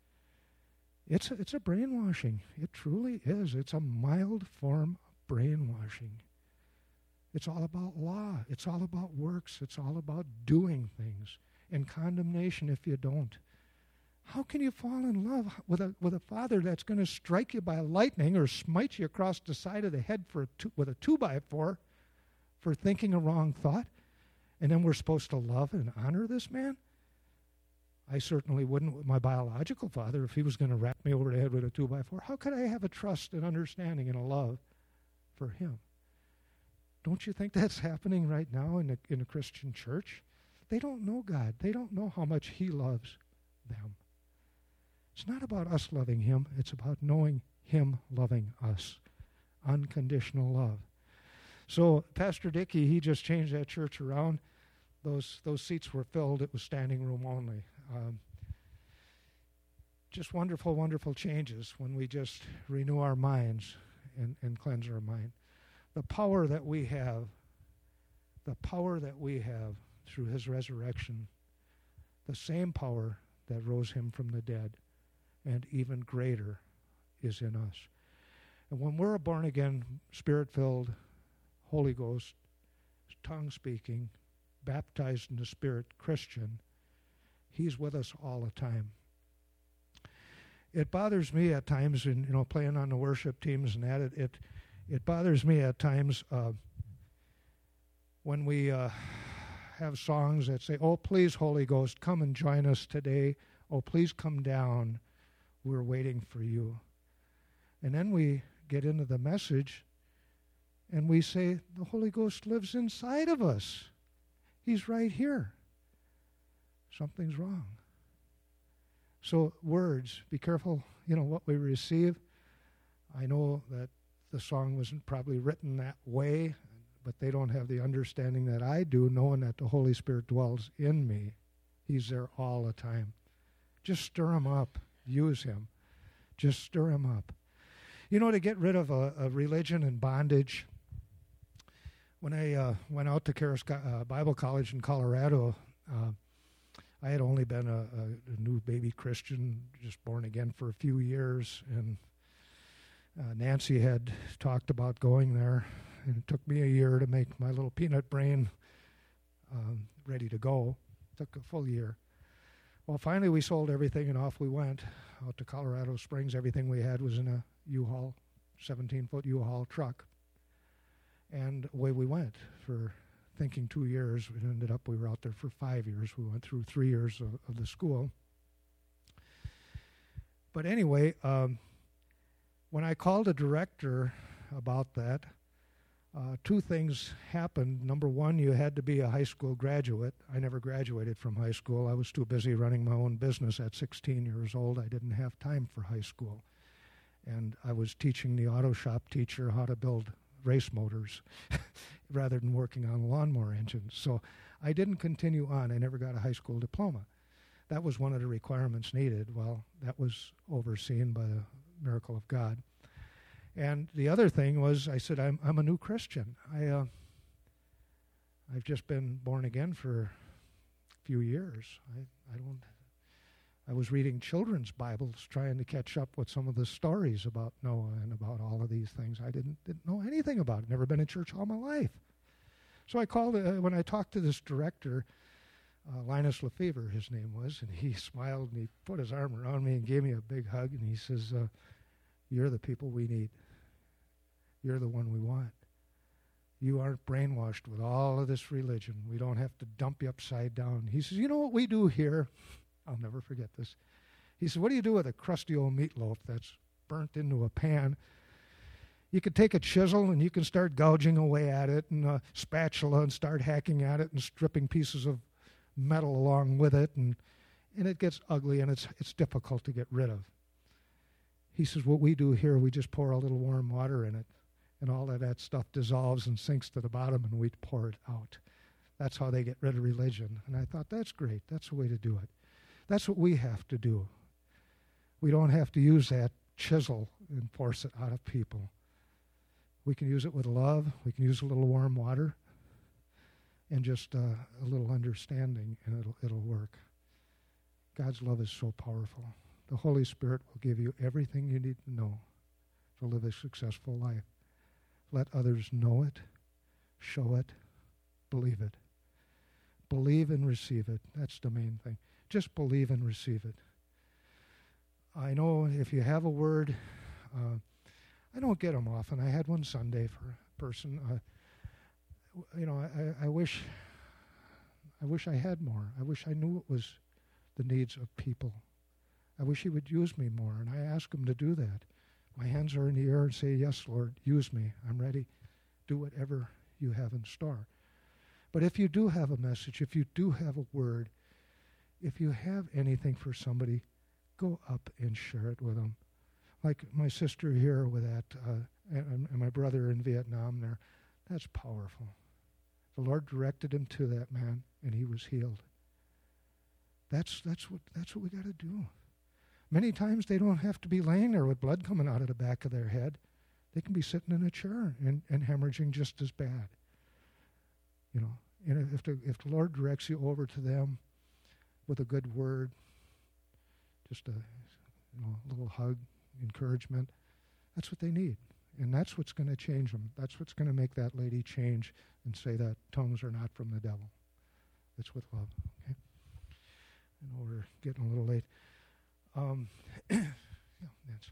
It's a brainwashing. It truly is. It's a mild form of brainwashing. It's all about law. It's all about works. It's all about doing things and condemnation if you don't. How can you fall in love with a father that's going to strike you by lightning or smite you across the side of the head with a 2x4 for thinking a wrong thought? And then we're supposed to love and honor this man? I certainly wouldn't with my biological father if he was going to rap me over the head with a 2x4. How could I have a trust and understanding and a love for him? Don't you think that's happening right now in a Christian church? They don't know God. They don't know how much he loves them. It's not about us loving him. It's about knowing him loving us. Unconditional love. So Pastor Dickey, he just changed that church around. Those seats were filled. It was standing room only. Just wonderful, wonderful changes when we just renew our minds and cleanse our mind. The power that we have through his resurrection, the same power that rose him from the dead, and even greater is in us. And when we're a born-again, Spirit-filled, Holy Ghost, tongue-speaking, baptized in the Spirit Christian, he's with us all the time. It bothers me at times, in playing on the worship teams and that, it bothers me at times when we have songs that say, oh, please, Holy Ghost, come and join us today. Oh, please come down. We're waiting for you. And then we get into the message and we say, the Holy Ghost lives inside of us. He's right here. Something's wrong. So words, be careful, what we receive. I know that the song wasn't probably written that way, but they don't have the understanding that I do, knowing that the Holy Spirit dwells in me. He's there all the time. Just stir him up. Use him. Just stir him up. To get rid of a religion and bondage, when I went out to Charis Bible College in Colorado, I had only been a new baby Christian, just born again for a few years, and Nancy had talked about going there, and it took me a year to make my little peanut brain ready to go. It took a full year. Well, finally we sold everything and off we went out to Colorado Springs. Everything we had was in a U-Haul, 17-foot U-Haul truck. And away we went for thinking 2 years. It ended up we were out there for 5 years. We went through 3 years of the school. But anyway, when I called a director about that, two things happened. Number one, you had to be a high school graduate. I never graduated from high school. I was too busy running my own business at 16 years old. I didn't have time for high school. And I was teaching the auto shop teacher how to build race motors rather than working on lawnmower engines. So I didn't continue on. I never got a high school diploma. That was one of the requirements needed. Well, that was overseen by the miracle of God. And the other thing was, I said, I'm a new Christian. I've just been born again for a few years. I was reading children's Bibles, trying to catch up with some of the stories about Noah and about all of these things. I didn't know anything about it. Never been in church all my life. So I called, when I talked to this director, Linus Lefevre, his name was, and he smiled and he put his arm around me and gave me a big hug, and he says, you're the people we need. You're the one we want. You aren't brainwashed with all of this religion. We don't have to dump you upside down. He says, you know what we do here? I'll never forget this. He said, what do you do with a crusty old meatloaf that's burnt into a pan? You could take a chisel and you can start gouging away at it, and a spatula, and start hacking at it and stripping pieces of metal along with it, and it gets ugly and it's difficult to get rid of. He says, what we do here, we just pour a little warm water in it, and all of that stuff dissolves and sinks to the bottom, and we pour it out. That's how they get rid of religion. And I thought, that's great. That's the way to do it. That's what we have to do. We don't have to use that chisel and force it out of people. We can use it with love. We can use a little warm water and just a little understanding, and it'll work. God's love is so powerful. The Holy Spirit will give you everything you need to know to live a successful life. Let others know it, show it, believe it. Believe and receive it. That's the main thing. Just believe and receive it. I know if you have a word, I don't get them often. I had one Sunday for a person. I wish I had more. I wish I knew it was the needs of people. I wish he would use me more, and I ask him to do that. My hands are in the air and say, yes, Lord, use me. I'm ready. Do whatever you have in store. But if you do have a message, if you do have a word, if you have anything for somebody, go up and share it with them. Like my sister here with that, and my brother in Vietnam there, that's powerful. The Lord directed him to that man, and he was healed. That's what we got to do. Many times they don't have to be laying there with blood coming out of the back of their head. They can be sitting in a chair and hemorrhaging just as bad. You know, and if the Lord directs you over to them with a good word, just a little hug, encouragement, that's what they need. And that's what's going to change them. That's what's going to make that lady change and say that tongues are not from the devil. It's with love. Okay? I know we're getting a little late. Yeah, Nancy.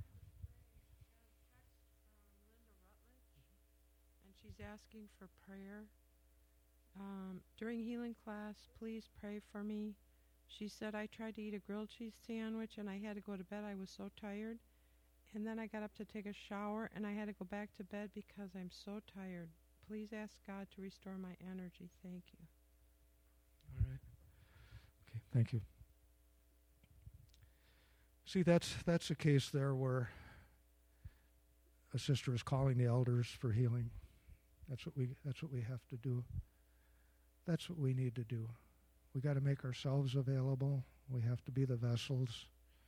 And she's asking for prayer. During healing class, please pray for me. She said, I tried to eat a grilled cheese sandwich and I had to go to bed. I was so tired. And then I got up to take a shower and I had to go back to bed because I'm so tired. Please ask God to restore my energy. Thank you. All right. Okay, thank you. See, that's a case there where a sister is calling the elders for healing. That's what we have to do. That's what we need to do. We got to make ourselves available. We have to be the vessels.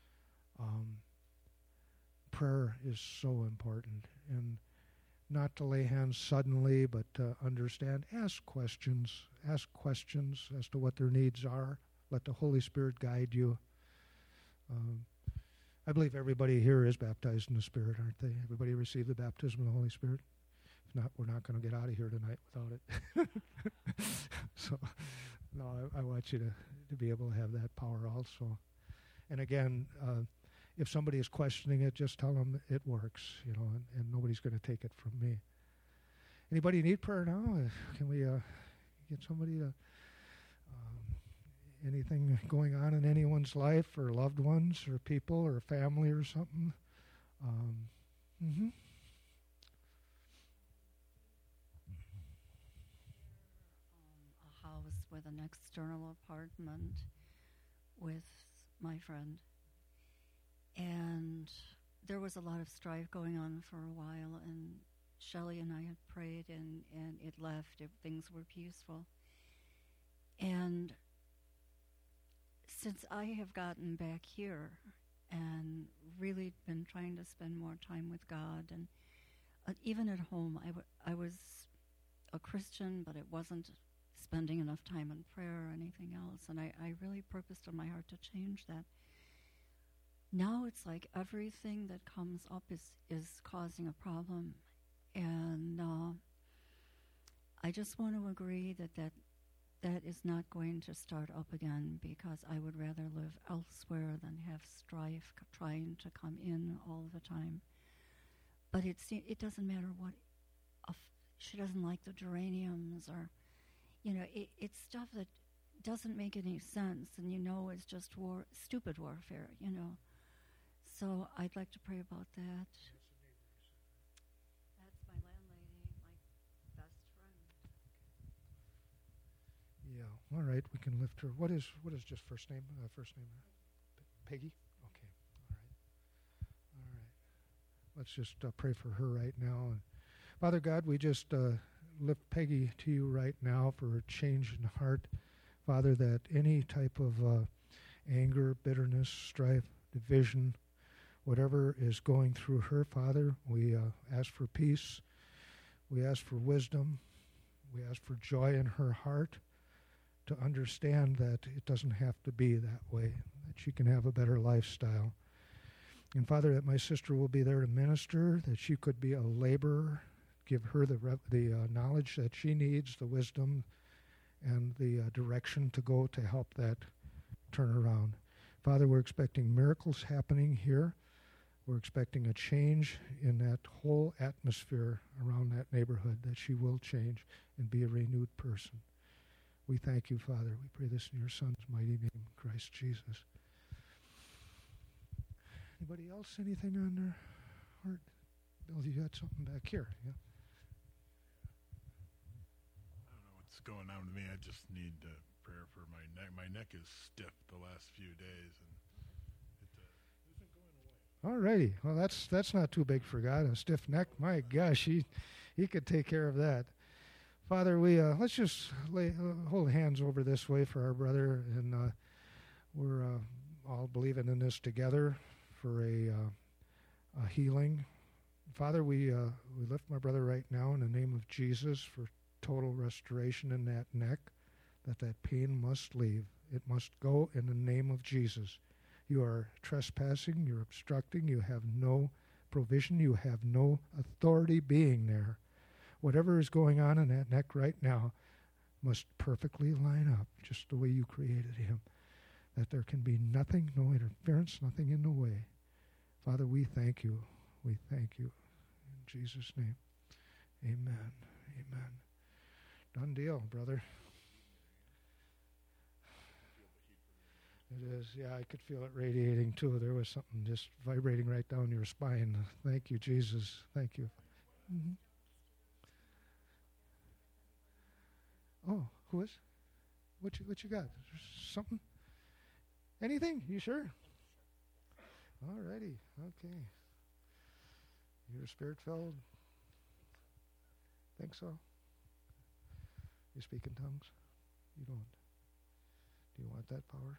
Prayer is so important, and not to lay hands suddenly, but to understand. Ask questions as to what their needs are. Let the Holy Spirit guide you. I believe everybody here is baptized in the Spirit, aren't they? Everybody received the baptism of the Holy Spirit? If not, we're not going to get out of here tonight without it. So, no, I want you to be able to have that power also. And again, if somebody is questioning it, just tell them it works, and nobody's going to take it from me. Anybody need prayer now? Can we get somebody to, anything going on in anyone's life, or loved ones, or people, or family, or something? A house with an external apartment with my friend. And there was a lot of strife going on for a while, and Shelley and I had prayed, and it left. Things were peaceful. And since I have gotten back here and really been trying to spend more time with God, and even at home, I was a Christian, but it wasn't spending enough time in prayer or anything else, and I really purposed in my heart to change that. Now it's like everything that comes up is causing a problem, and I just want to agree that is not going to start up again, because I would rather live elsewhere than have strife trying to come in all the time. But it doesn't matter what. She doesn't like the geraniums, or, it's stuff that doesn't make any sense, and it's just stupid warfare, So I'd like to pray about that. That's my landlady, my best friend. Yeah, all right, we can lift her. What is just first name? Peggy? Okay, all right. Let's just pray for her right now. And Father God, we just lift Peggy to you right now for a change in heart. Father, that any type of anger, bitterness, strife, division, whatever is going through her, Father, we ask for peace. We ask for wisdom. We ask for joy in her heart to understand that it doesn't have to be that way, that she can have a better lifestyle. And Father, that my sister will be there to minister, that she could be a laborer, give her the knowledge that she needs, the wisdom and the direction to go to help that turn around. Father, we're expecting miracles happening here. We're expecting a change in that whole atmosphere around that neighborhood, that she will change and be a renewed person. We thank you, Father. We pray this in your Son's mighty name, Christ Jesus. Anybody else, anything on their heart? Bill, you got something back here, yeah? I don't know what's going on with me. I just need prayer for my neck. My neck is stiff the last few days, and it isn't going away. All righty. Well, that's not too big for God. A stiff neck, my gosh, he could take care of that. Father, we let's just hold hands over this way for our brother, and we're all believing in this together for a healing. Father, we lift my brother right now in the name of Jesus for total restoration in that neck, that pain must leave. It must go in the name of Jesus. You are trespassing, you're obstructing, you have no provision, you have no authority being there. Whatever is going on in that neck right now must perfectly line up just the way you created him, that there can be nothing, no interference, nothing in the way. Father, we thank you. We thank you. In Jesus' name, amen. Amen. Done deal, brother. It is, yeah, I could feel it radiating too. There was something just vibrating right down your spine. Thank you, Jesus. Thank you. Mm-hmm. Oh, who is? What you got? Something? Anything? You sure? All righty. Okay. You're spirit-filled? Think so? You speak in tongues? You don't. Do you want that power?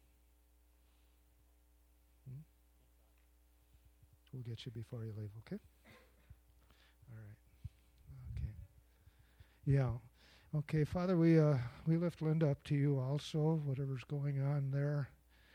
We'll get you before you leave, okay? All right. Okay. Yeah. Okay, Father, we lift Linda up to you also, whatever's going on there.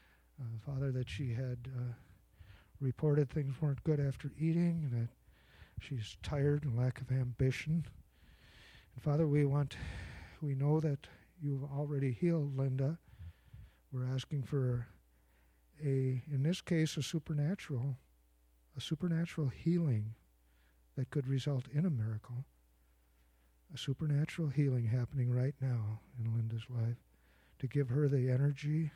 Father, that she had reported things weren't good after eating, and that She's tired and lack of ambition. And Father, we know that you've already healed Linda. We're asking for in this case, a supernatural healing that could result in a miracle. A supernatural healing happening right now in Linda's life to give her the energy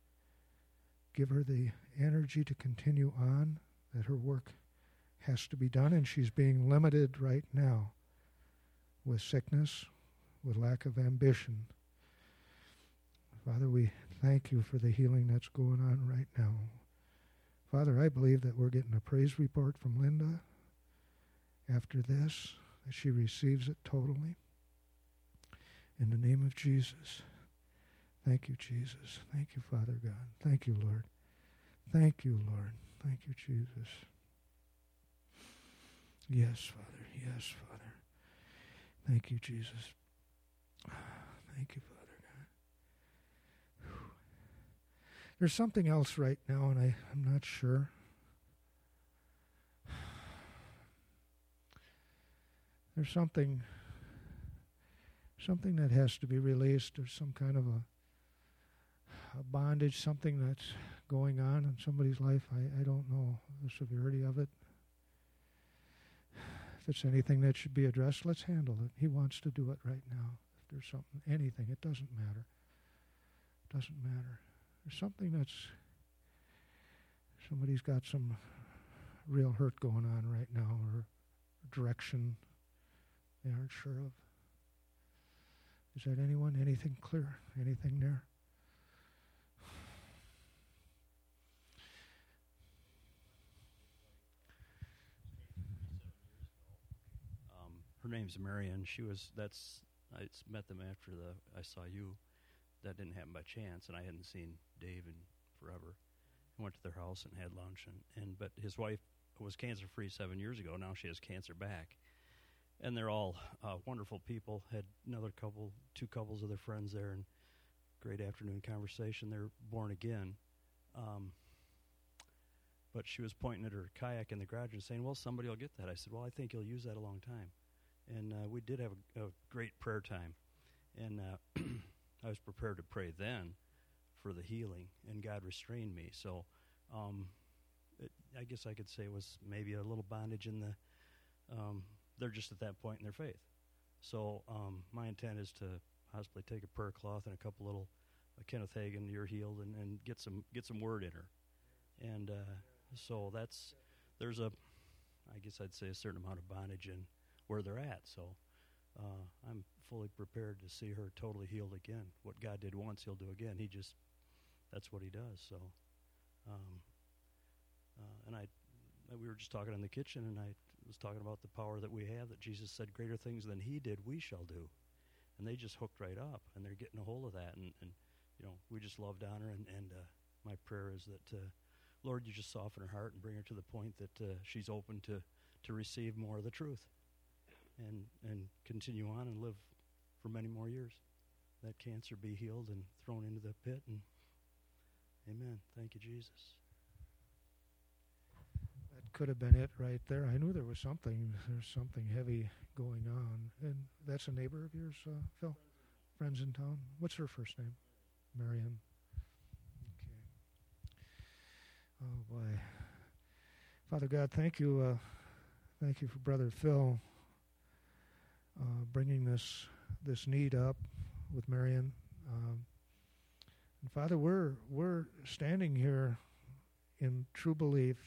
to continue on, that her work has to be done, and she's being limited right now with sickness, with lack of ambition. Father, we thank you for the healing that's going on right now. Father, I believe that we're getting a praise report from Linda after this, that she receives it totally. In the name of Jesus. Thank you, Jesus. Thank you, Father God. Thank you, Lord. Thank you, Lord. Thank you, Jesus. Yes, Father. Yes, Father. Thank you, Jesus. Thank you, Father God. Whew. There's something else right now, and I'm not sure. There's something that has to be released. There's some kind of a bondage, something that's going on in somebody's life. I don't know the severity of it. If it's anything that should be addressed, let's handle it. He wants to do it right now. If there's something, anything, it doesn't matter. It doesn't matter. There's something somebody's got some real hurt going on right now, or direction they aren't sure of. Is that anyone? Anything clear? Anything there? Her name's Marion. I met them after I saw you. That didn't happen by chance, and I hadn't seen Dave in forever. I went to their house and had lunch, but his wife was cancer-free 7 years ago. Now she has cancer back. And they're all wonderful people. Had two couples of their friends there, and great afternoon conversation. They're born again. But she was pointing at her kayak in the garage and saying, well, somebody will get that. I said, well, I think you'll use that a long time. And we did have a great prayer time. And I was prepared to pray then for the healing, and God restrained me. So I guess I could say it was maybe a little bondage in they're just at that point in their faith. So my intent is to possibly take a prayer cloth and a couple little Kenneth Hagin, you're healed, and get some word in her. And so there's I guess I'd say a certain amount of bondage in where they're at. So I'm fully prepared to see her totally healed again. What God did once, he'll do again. That's what he does. So, and we were just talking in the kitchen, and I was talking about the power that we have, that Jesus said, greater things than he did, we shall do. And they just hooked right up, and they're getting a hold of that. And we just love Donna, and my prayer is that, Lord, you just soften her heart and bring her to the point that she's open to receive more of the truth and continue on and live for many more years. That cancer be healed and thrown into the pit. And amen. Thank you, Jesus. That could have been it right there. I knew there's something heavy going on. And that's a neighbor of yours, Phil? Friends in town? What's her first name? Marion. Okay. Oh, boy. Father God, thank you. Thank you for Brother Phil bringing this need up with Marion. And Father, we're standing here in true belief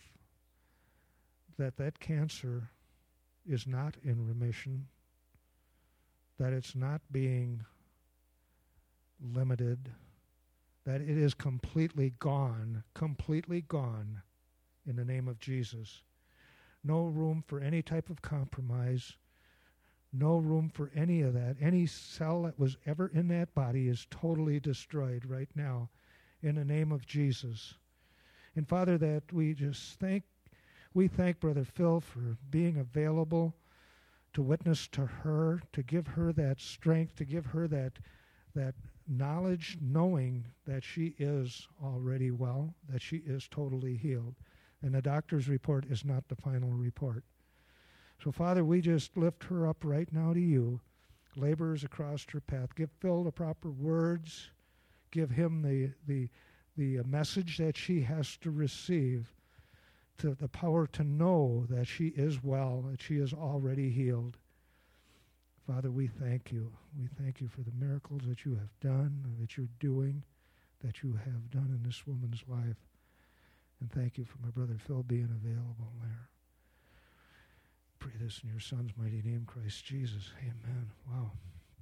that cancer is not in remission, that it's not being limited, that it is completely gone in the name of Jesus. No room for any type of compromise, no room for any of that. Any cell that was ever in that body is totally destroyed right now in the name of Jesus. And Father, that we thank Brother Phil for being available to witness to her, to give her that strength, to give her that knowledge, knowing that she is already well, that she is totally healed. And the doctor's report is not the final report. So, Father, we just lift her up right now to you. Laborers across her path. Give Phil the proper words. Give him the message that she has to receive, to the power to know that she is well, that she is already healed. Father, we thank you. We thank you for the miracles that you have done, that you're doing, that you have done in this woman's life. And thank you for my brother Phil being available there. Pray this in your Son's mighty name, Christ Jesus. Amen. Wow.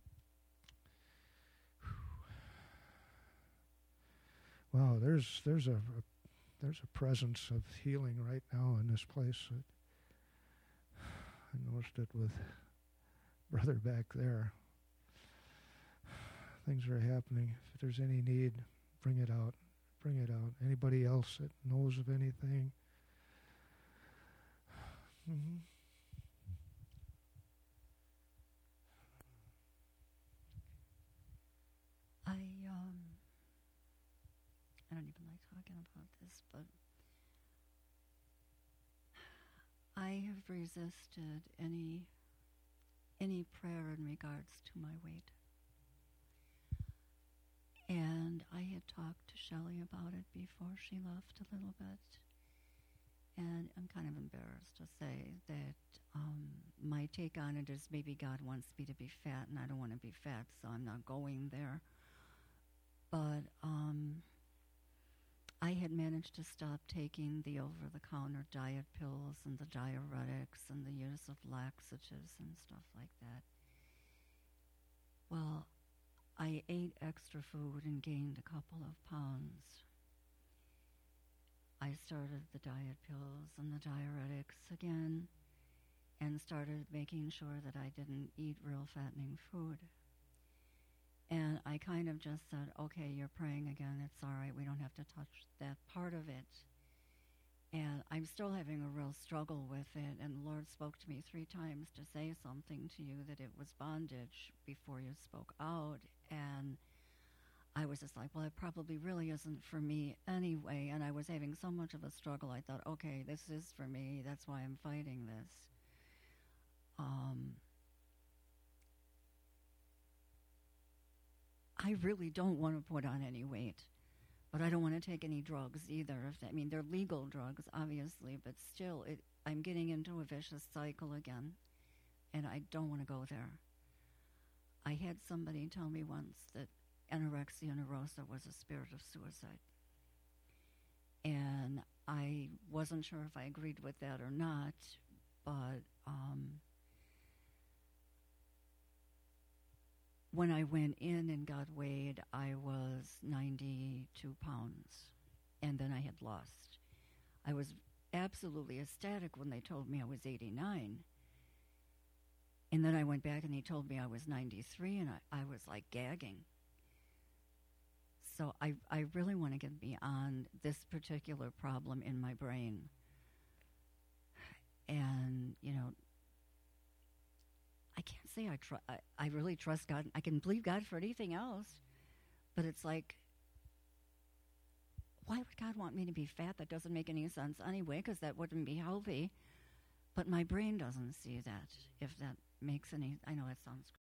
Wow, there's a presence of healing right now in this place. I noticed it with brother back there. Things are happening. If there's any need, bring it out. Bring it out. Anybody else that knows of anything? Mm-hmm. I don't even like talking about this, but I have resisted any prayer in regards to my weight. And I had talked to Shelley about it before she left a little bit. And I'm kind of embarrassed to say that my take on it is maybe God wants me to be fat, and I don't want to be fat, so I'm not going there. But I had managed to stop taking the over-the-counter diet pills and the diuretics and the use of laxatives and stuff like that. Well, I ate extra food and gained a couple of pounds. I started the diet pills and the diuretics again and started making sure that I didn't eat real fattening food. And I kind of just said, okay, you're praying again. It's all right. We don't have to touch that part of it. And I'm still having a real struggle with it. And the Lord spoke to me 3 times to say something to you, that it was bondage, before you spoke out. And I was just like, well, it probably really isn't for me anyway. And I was having so much of a struggle. I thought, okay, this is for me. That's why I'm fighting this. I really don't want to put on any weight, but I don't want to take any drugs either. They're legal drugs, obviously, but still, I'm getting into a vicious cycle again, and I don't want to go there. I had somebody tell me once that anorexia nervosa was a spirit of suicide, and I wasn't sure if I agreed with that or not, but when I went in and got weighed, I was 92 pounds, and then I had lost. I was absolutely ecstatic when they told me I was 89, and then I went back and they told me I was 93, and I was like gagging. So I really want to get beyond this particular problem in my brain. And, I can't say I really trust God. I can believe God for anything else, but it's like, why would God want me to be fat? That doesn't make any sense anyway, because that wouldn't be healthy. But my brain doesn't see that, if that makes any, I know that sounds